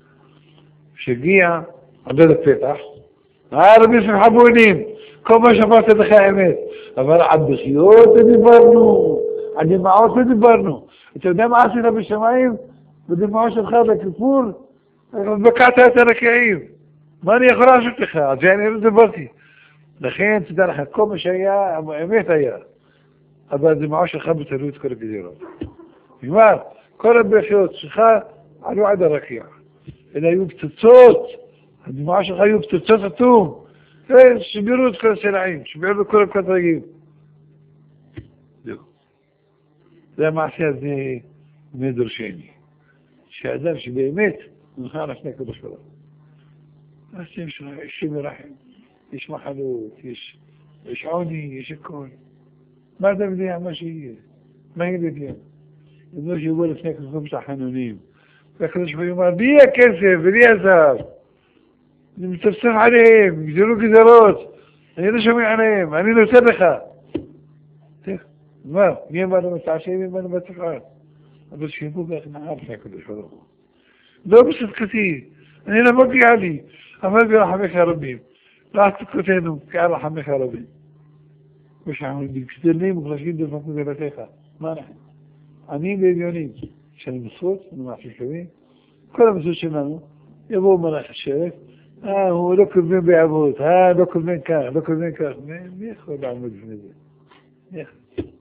شجيع عندنا فتح عربي في حبونين كما شفت الخائمات أما عبد خيوط اللي برنو عندي معاوش بدي برنو انت قدام عاصنا بالشمايم بدي معاوش الخاضة كفور بكعتها تركعيم ماني اخراج اتخاذ يعني رد برتي لخين تدار حكومة شيئا اميت ايا ابا دي معاوش الخبط الروت كل كثيرا يمان كل بيخيوت شخا على وعد ركيع اذا يبت الصوت دي معاوش الخا يبت الصوت التوم ايه شبيروت كل سلعين شبيروت كل كتاقيم لا معسية دي ميدرشيني شهدان شبيه ميت نخالف ناكل بشرة بس يمشي الشمي راح يش محلوت يش يشعوني يشكون ما دام دي عما شيء ما هي الدين الناس يقول اثنين خمسة حنونين لكن شوي يوم بيا كسر بيا زار متفسر عليهم يجروا جزرات أنا شو عليهم أنا لو سبخة ما مين ما نمت عشان مين ما نمت فقار بس يبوك أنا عارفة كل شيء لا بس كثير أنا لا بقي علي أما بيرحمك يا ربي لا تكتينهم كأرحمك رحمك يا ربي مش عامل بكتير ليه مخرجين دول فكوا جبتيها ما نحن عنين بيبيونين عشان المصوت إنه ما في كمين كل مسوي شنو يبغوا مراح الشرك آه هو لكل من بيعبود ها لكل من كان لكل من كان ما ياخذ عمود في نزل ياخذ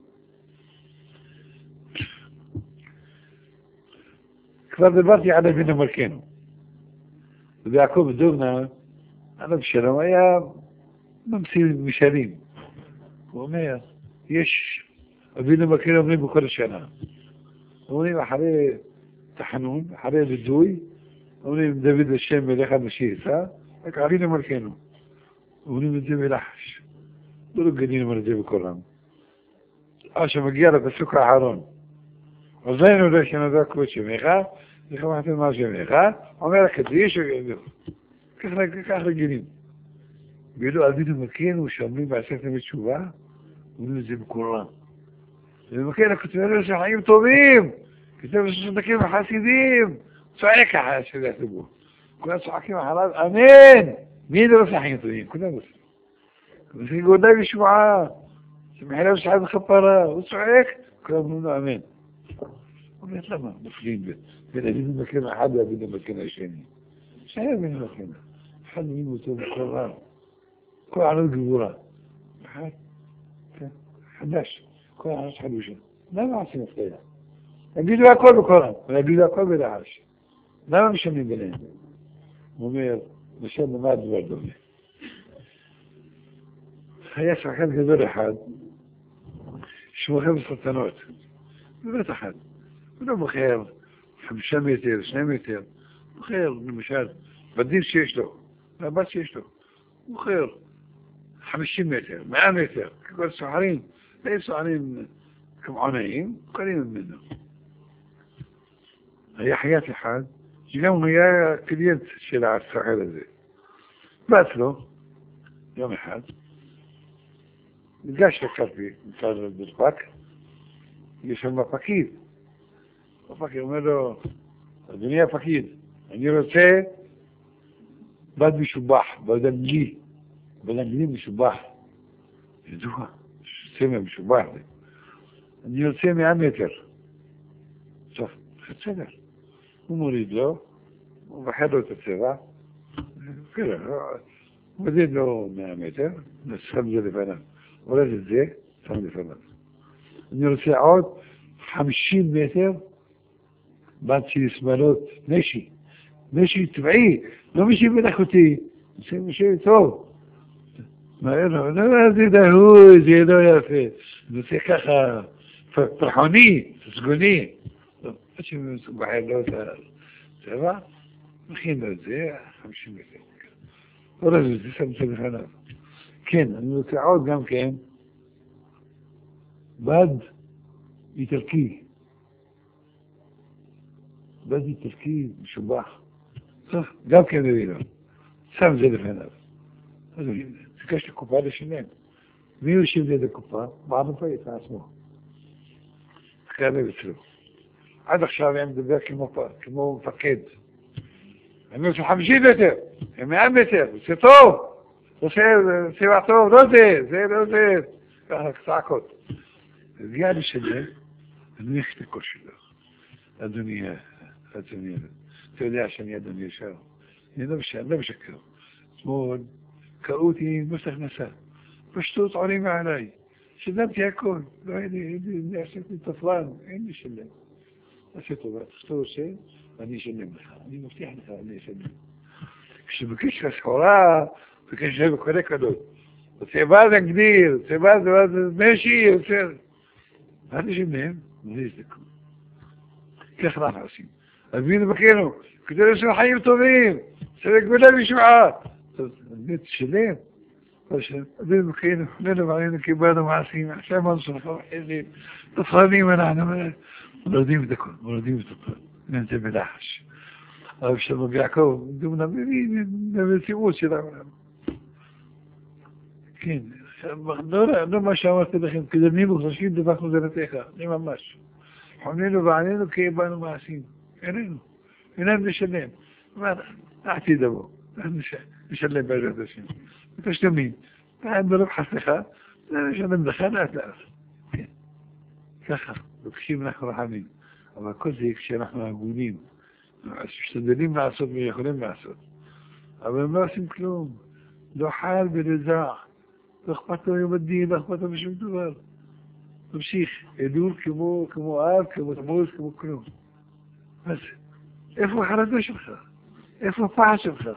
كفر دلوقتي على بين ملكينه بيعقوب دوبنا أنا بشرم يا ممسي مشارين وما يش بين ملكينه وبين بكل سنة وني حري تحنون حري بالدوي وني دافيد الشام اللي خد شيء سا لك عارين ملكينه وني من دبي لحش دول قدين من دبي كلهم عشان مجيالة بسكر حارون وزين وليش أنا ذاك وش ميخا يخا واحد ما جا ميخا عمره كديش كخرج كخرج جنين بيقولوا عبيد مكين وشاملين بعسكر بتشوفها وننزل بالقرآن المكان كنت بقول له حقيم طبيب كتاب الصدقين حاسدين صحيح حاسد يحسبوه كنا صحيح حلال امين مين اللي صحيح طبيب كنا بس بس يقول ده مش معاه سمح له مش عايز خبره وصحيح كنا بنقول امين قلت لما مفلين بيت بين هذه المكان حدا بين المكان عشاني صحيح بين المكان حد مين وتوب القرآن كل على الجبورة حد حداش كل على حدوشة لا ما عسين افتيها يجيزوا أكل بقرآن ولا يجيزوا أكل بلا عرش لا ما مش من بلين ممير مشان ما أدبر دولي هيسع كان كذول أحد شو خمس سلطنات بيت أحد كلهم بخير خمسة متر اثنين متر بخير مشان بدين شيش له لا بس شيش له بخير خمسين متر مئة متر كل سعرين ليس سعرين كم عنايين قريب منه هي حياة الحال يوم هي كلية شلع الساحلة زي بات له يوم الحال ملقاش فكر فيه مثال بالفاك يسمى فكيد وفكر يقول له الدنيا فكيد يعني رسي بعد بشباح بدل لي بدل لي بشباح يدوها سمع بشباح دي يعني رسي مئة متر شوف خد ومريد له وبحره تتسرع كده وزيد له مئة متر بس خمسة لفنان ولا زي خمسة لفنان نرسي عود خمسين متر بعد شي اسمالوت ماشي ماشي تبعيه لو مشي من اخوتي مشي تو ما انا انا زيده هو زيده يا في نسي كخا فرحوني تسقوني ماشي صباح له سبع مخين له زي خمسين متر ورجل زي خمسة لفنان كان انه تعود قام كان بعد يتركيه بعد يتركيه بشباح صح قام كان يريده سام زي لفنان هذا تكشف الكوبا هذا شنين مين يشيل زي الكوبا بعضهم فايت اسمه كان يسلو هذا خشاب عند ذاك كمو فقيد انه خمسين متر مئة متر ستو وسير سبعتو روزي زي روزي ساكوت زيادة شدة انه يختي كل شيء الدنيا الدنيا تقولي عشان يا دنيا شاو هنا مش هنا مش كده مول كأوتي مستخنسة بشتوط عريمة علي شدمت يكون لو هيدي هيدي عشان طفلان عندي شلة أشتو بقى تختار شيء أني شلة منها أني مفتيح لها أني شلة مش بكش خسورة بكش هيك كده دول وسيبازا كبير سيبازا ماشي وسير هذا شيء مهم مليش لكم كيف راح عسين أبين مكانه كده يصير حي طويل سيرك بلا بشوعة البيت شلين أبين بخير لنا بعدين كبارنا معسين عشان ما نصرف اللي تصاني منعنا مرضين بتكون مرضين بتكون ننتبه لحش أو شلون بيعكوا دومنا بيبين نبتيبوش يلا كين مخدورة إنه ما شاورت دخين كده نيبو خشين دفعوا زرتيخا نيما ماش حملينه بعدين كيبانوا معسين إنه إنه نشلين ما أعطي دبو مش مش اللي بعد هذا الشيء تشتمين تعال نبحث لها لا مش أنا مدخلات لا كخر بكشي من أخر حمين أما كل هيك شيء نحن مقولين مستدلين مع صوت ياخذين مع صوت أما ما سمكلهم لو حال بالنزاع لخبطوا يوم الدين لخبطوا مش مدوار بشيخ يدور كمو كمو آب كمو تموز كمو كلهم بس إفو حردوش بخير إفو فعش بخير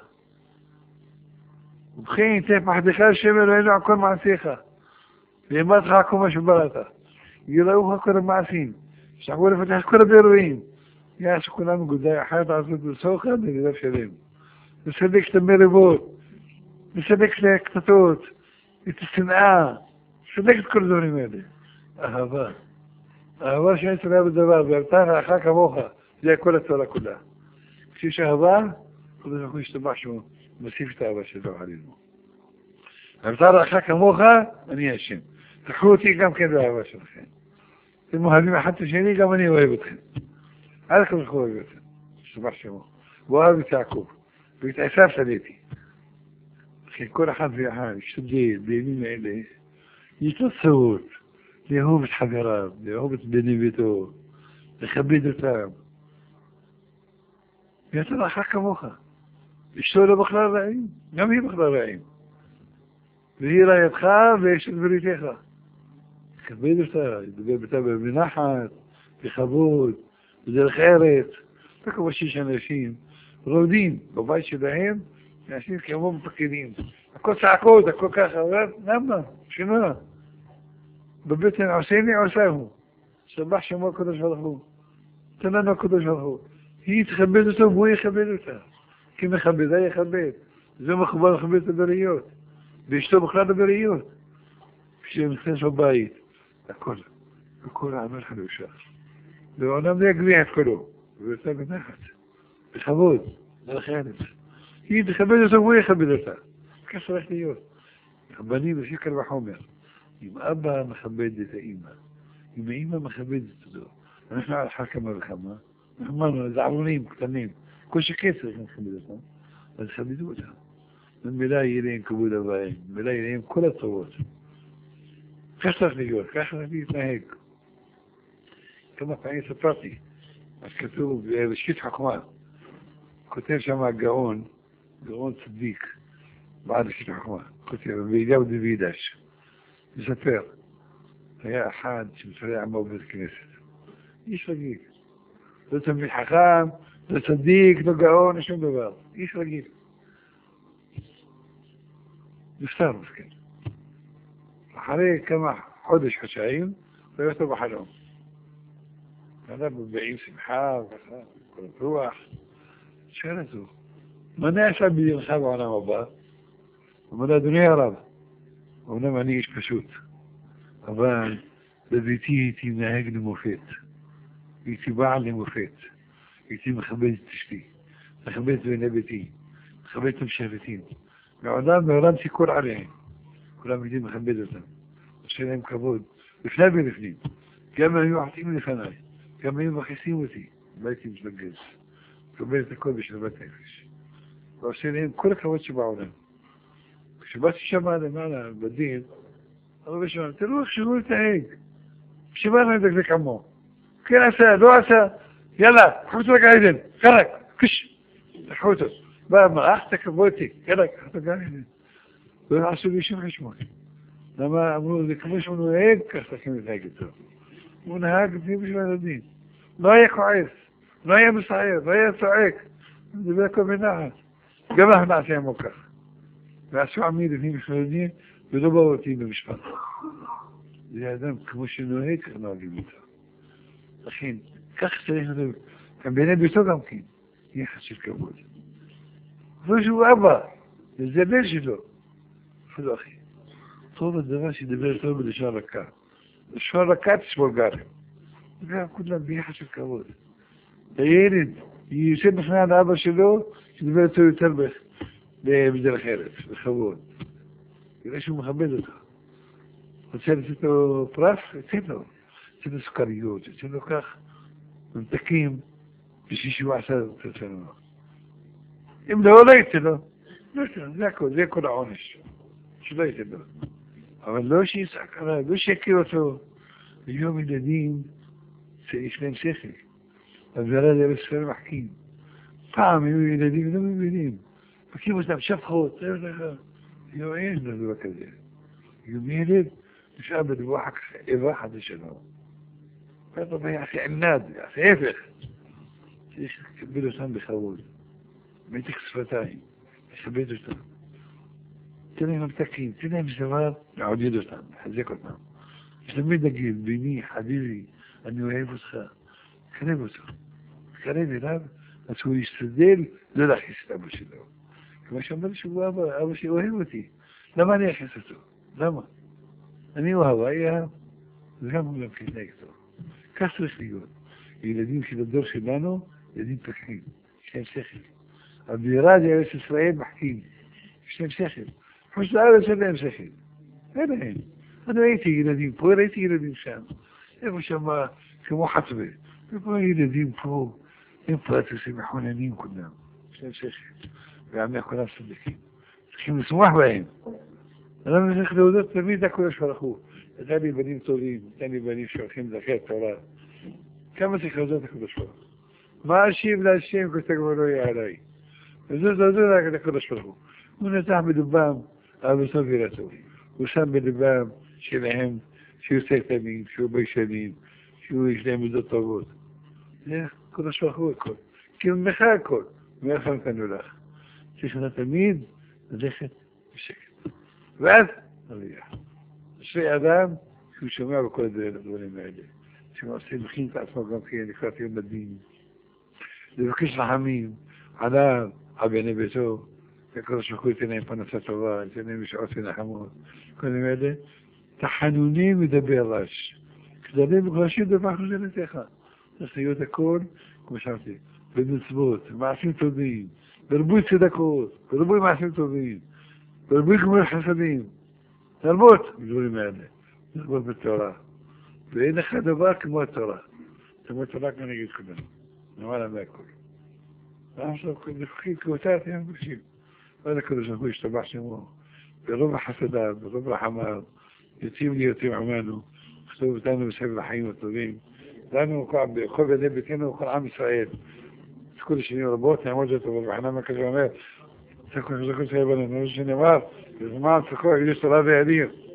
وبخين تيف واحد يخال شمل وينو عكون مع سيخة لما تخاكم مش بلطة يلاقوها كرة معسين مش عقولة فتح كرة بيروين يا شكونا نقول داي حياة عزيز بالسوخة اللي لا شرين نسلك تميري بوت نسلك لك تتوت يتسنعا سلك كل دوري مالي أهبا أهبا شاين سناب الدباب يبتانا أخاك موخة زي كل التورة كلها شيش أهبا خذوا نكون يشتبع شو مسيف تابع شدو عليهم يبتانا أخاك موخة أني هشين تحوتي قام كده أهبا شرخين المهاجمة حتى شيني قام أني ويبتخين هذا كل الخوة يبتخين يشتبع شو وهذا بتعكوب بيتعساب سليتي كل حد في حال يشتدي بينينا إليه يتصور اللي هو بتحضرات اللي هو بتبني بيته يخبيده تام يا ترى حكى موخة يشتغل بخلال رعيم نعم هي بخلال رعيم هي لا يتخاف ليش البريتيخة يخبيده تام يبقى بتابع بناحات بخبود بدي الخيرت تكو بشيش أناشين رودين ببايش العين عشان كمان مفكرين أكون سعكود أكون كذا نعم شنو ببيتنا عسيني عساهم صباح شمال كدش هذا تنانا كدش هذا هي تخبيته وهي خبيته كم خبيت هي خبيت زي ما خبر خبيت البريوت بيشتغل بخلال البريوت شيء مثل شبايت أكل أكل عمل حلو شهر لو أنا بدي أقريه كله بيرتاح ناحت بخبود لا خالد هي تخبيته وهي خبيته كسر اختيار خباني بشكل بحومر يبقى أبا مخبيت دي تقيمة يبقى إيمة مخبيت دي تدور نحن على الحاكمة بالخمة نحن زعرونين مقتنين كل شيء كيسر نخبيتها بس خبيتوها من بلاي يلين كبودة باين بلاي يلين كل الصوت كسر اختيار كسر اختيار هيك كما في عين سفرتي كتب بشكيت حكمان كتير شمع قاون قاون صديق بعد كده حكومة كنت بيجاود بيداش مسافر هي أحد مسافر عم موجود الكنيسة إيش رقيق ده تنبي حكام ده صديق ده قاون شو ببال إيش رقيق يفتر مسكين حالي كما حدش حشايم ويكتب حالهم أنا ببعين سمحاب كل روح شغلته ما نعشى بيدي الخابة وانا مبا ومدى دنيا رب ونا معنيش بشوت أبان بذيتي يتي ناهجني مفيد يتي بعلي مفيد يتي مخبيت تشتي مخبيت بين بيتي مخبيت مشافتين العدام مهرانتي كل عليهم كلهم يجي مخبيتهم وشيلهم كبود بفلا بين اثنين كما يعطيني فناي كما يبخسين وتي بيتي مش بجز كبيرة الكل بشربات نفسي وشيلهم كل كوات شبعونا شبات الشمال معنا بدين الله بشمال تروح شغل هيك شباب عندك ذيك عمو كل عسى لو عسى يلا حوت لك عيدن كرك كش حوته بقى ما احتك بوتي كرك حوتك عيدن ويعسوا لي شو حشمك لما امروا ذيك مش منو هيك كستكمل هيك تو من هاك دي مش الدين لا يقعيس لا يمسعير لا يسعيك دي باكو منها جمع نعسي مكر بس عميد في مش الدين بدوبه وتيم مش فاهم زي هذا كمش انه هيك انا قلت الحين كخسر هذا كان بيني بيتو ممكن يحس الكبود رجوا ابا الزبير له אפילו אחי. טוב הדבר שידבר יותר בלשון רכה. לשון רכה תשמור גרם. וגם כולם ביחס של כבוד. הילד יושב בפני האבא שלו, שידבר יותר יותר בדרך ארץ, בכבוד. יראה שהוא מכבד אותו. רוצה לתת לו פרס? יצא לו. יצא לו סוכריות, יצא לו כך ממתקים, בשביל שהוא עשה את זה. אם לא, לא יצא לו. לא יצא לו, זה הכל, זה כל העונש. שלא יצא לו. אבל לא שיצעק עליו, לא שיכיר אותו. היום ילדים, יש להם שכל. אז זה ראה ארץ ישראל מחכים. פעם היו ילדים לא מבינים. מקים אותם שפחות, זה לך. היום אין דבר כזה. היום ילד נשאר בדבוח איבה חדה שלו. ואתה יעשה ענד, יעשה הפך. צריך לקבל אותם בכבוד. מתק שפתיים. לכבד אותם. תן להם ממתקים, תן להם דבר לעודד אותם, לחזק אותם. תמיד נגיד, ביני, חביבי, אני אוהב אותך. קרב אותו. קרב אליו, אז הוא ישתדל לא להכניס את אבא שלו. כמו שאומר שהוא אבא, אבא שאוהב אותי. למה אני אכניס אותו? למה? אני אוהב, היה, אז גם הוא למכן נגדו. כך צריך להיות. ילדים של הדור שלנו, ילדים פקחים. יש להם שכל. הבירה זה ארץ ישראל מחכים. יש להם שכל. חוץ לארץ אין להם שכל. אין להם. אני ראיתי ילדים פה, ראיתי ילדים שם. איפה שם, כמו חצבה. ופה ילדים פה, הם פרטוסים מחוננים כולם. יש להם שכל. ועמי כולם צדיקים. צריכים לשמוח בהם. אנחנו צריך להודות תמיד לקודש ברוך הוא. נתן לי בנים טובים, נתן לי בנים שהולכים לדרכי התורה. כמה צריך להודות לקודש ברוך הוא? מה אשיב להשם כתגבור לא יהיה עליי? וזה זה רק לקודש ברוך הוא. הוא נתח בלבם אהבתו ויראתו. הוא שם בלבם שלהם שיהיו צייתנים, שיהיו ביישנים, שיהיו יש להם מידות טובות. זה קודש ברוך הוא הכל. כי ממך הכל. מאיפה נתנו לך? צריך תמיד ללכת בשקט. ואז, עלייה. אשרי אדם שהוא שומע בכל הדברים האלה. שהוא עושה מכין את עצמו גם כן לקראת יום הדין. לבקש רחמים עליו, על בני ביתו, הקדוש ברוך הוא ייתן להם פרנסה טובה, ייתן להם בשעות ונחמות. כל הדברים האלה. תחנונים מדבר רש. כדלים וגרשים דבר חוזלתך. צריך להיות הכל, כמו שאמרתי, במצוות, מעשים טובים, ברבוי צדקות, ברבוי מעשים טובים. ברבוי גמול חסדים, תרבות בדברים האלה, תרבות בתורה. ואין לך דבר כמו התורה. כמו התורה כמו נגיד כולם. נאמר מהכל. ועכשיו נפחים כאותה אתם מבקשים. ועד הקדוש ברוך הוא ישתבח שמו. ברוב החסדיו, ברוב רחמיו, יוצאים לי יוצאים עמנו, כתוב אותנו בספר החיים הטובים. לנו בכל ידי ביתנו וכל עם ישראל. את כל השנים רבות, נעמוד זאת, אבל בחנה מה כזה אומר, תקון שזכות סייבנו, נראה שנאמר, בזמן צחוק, יש תורה וידיר.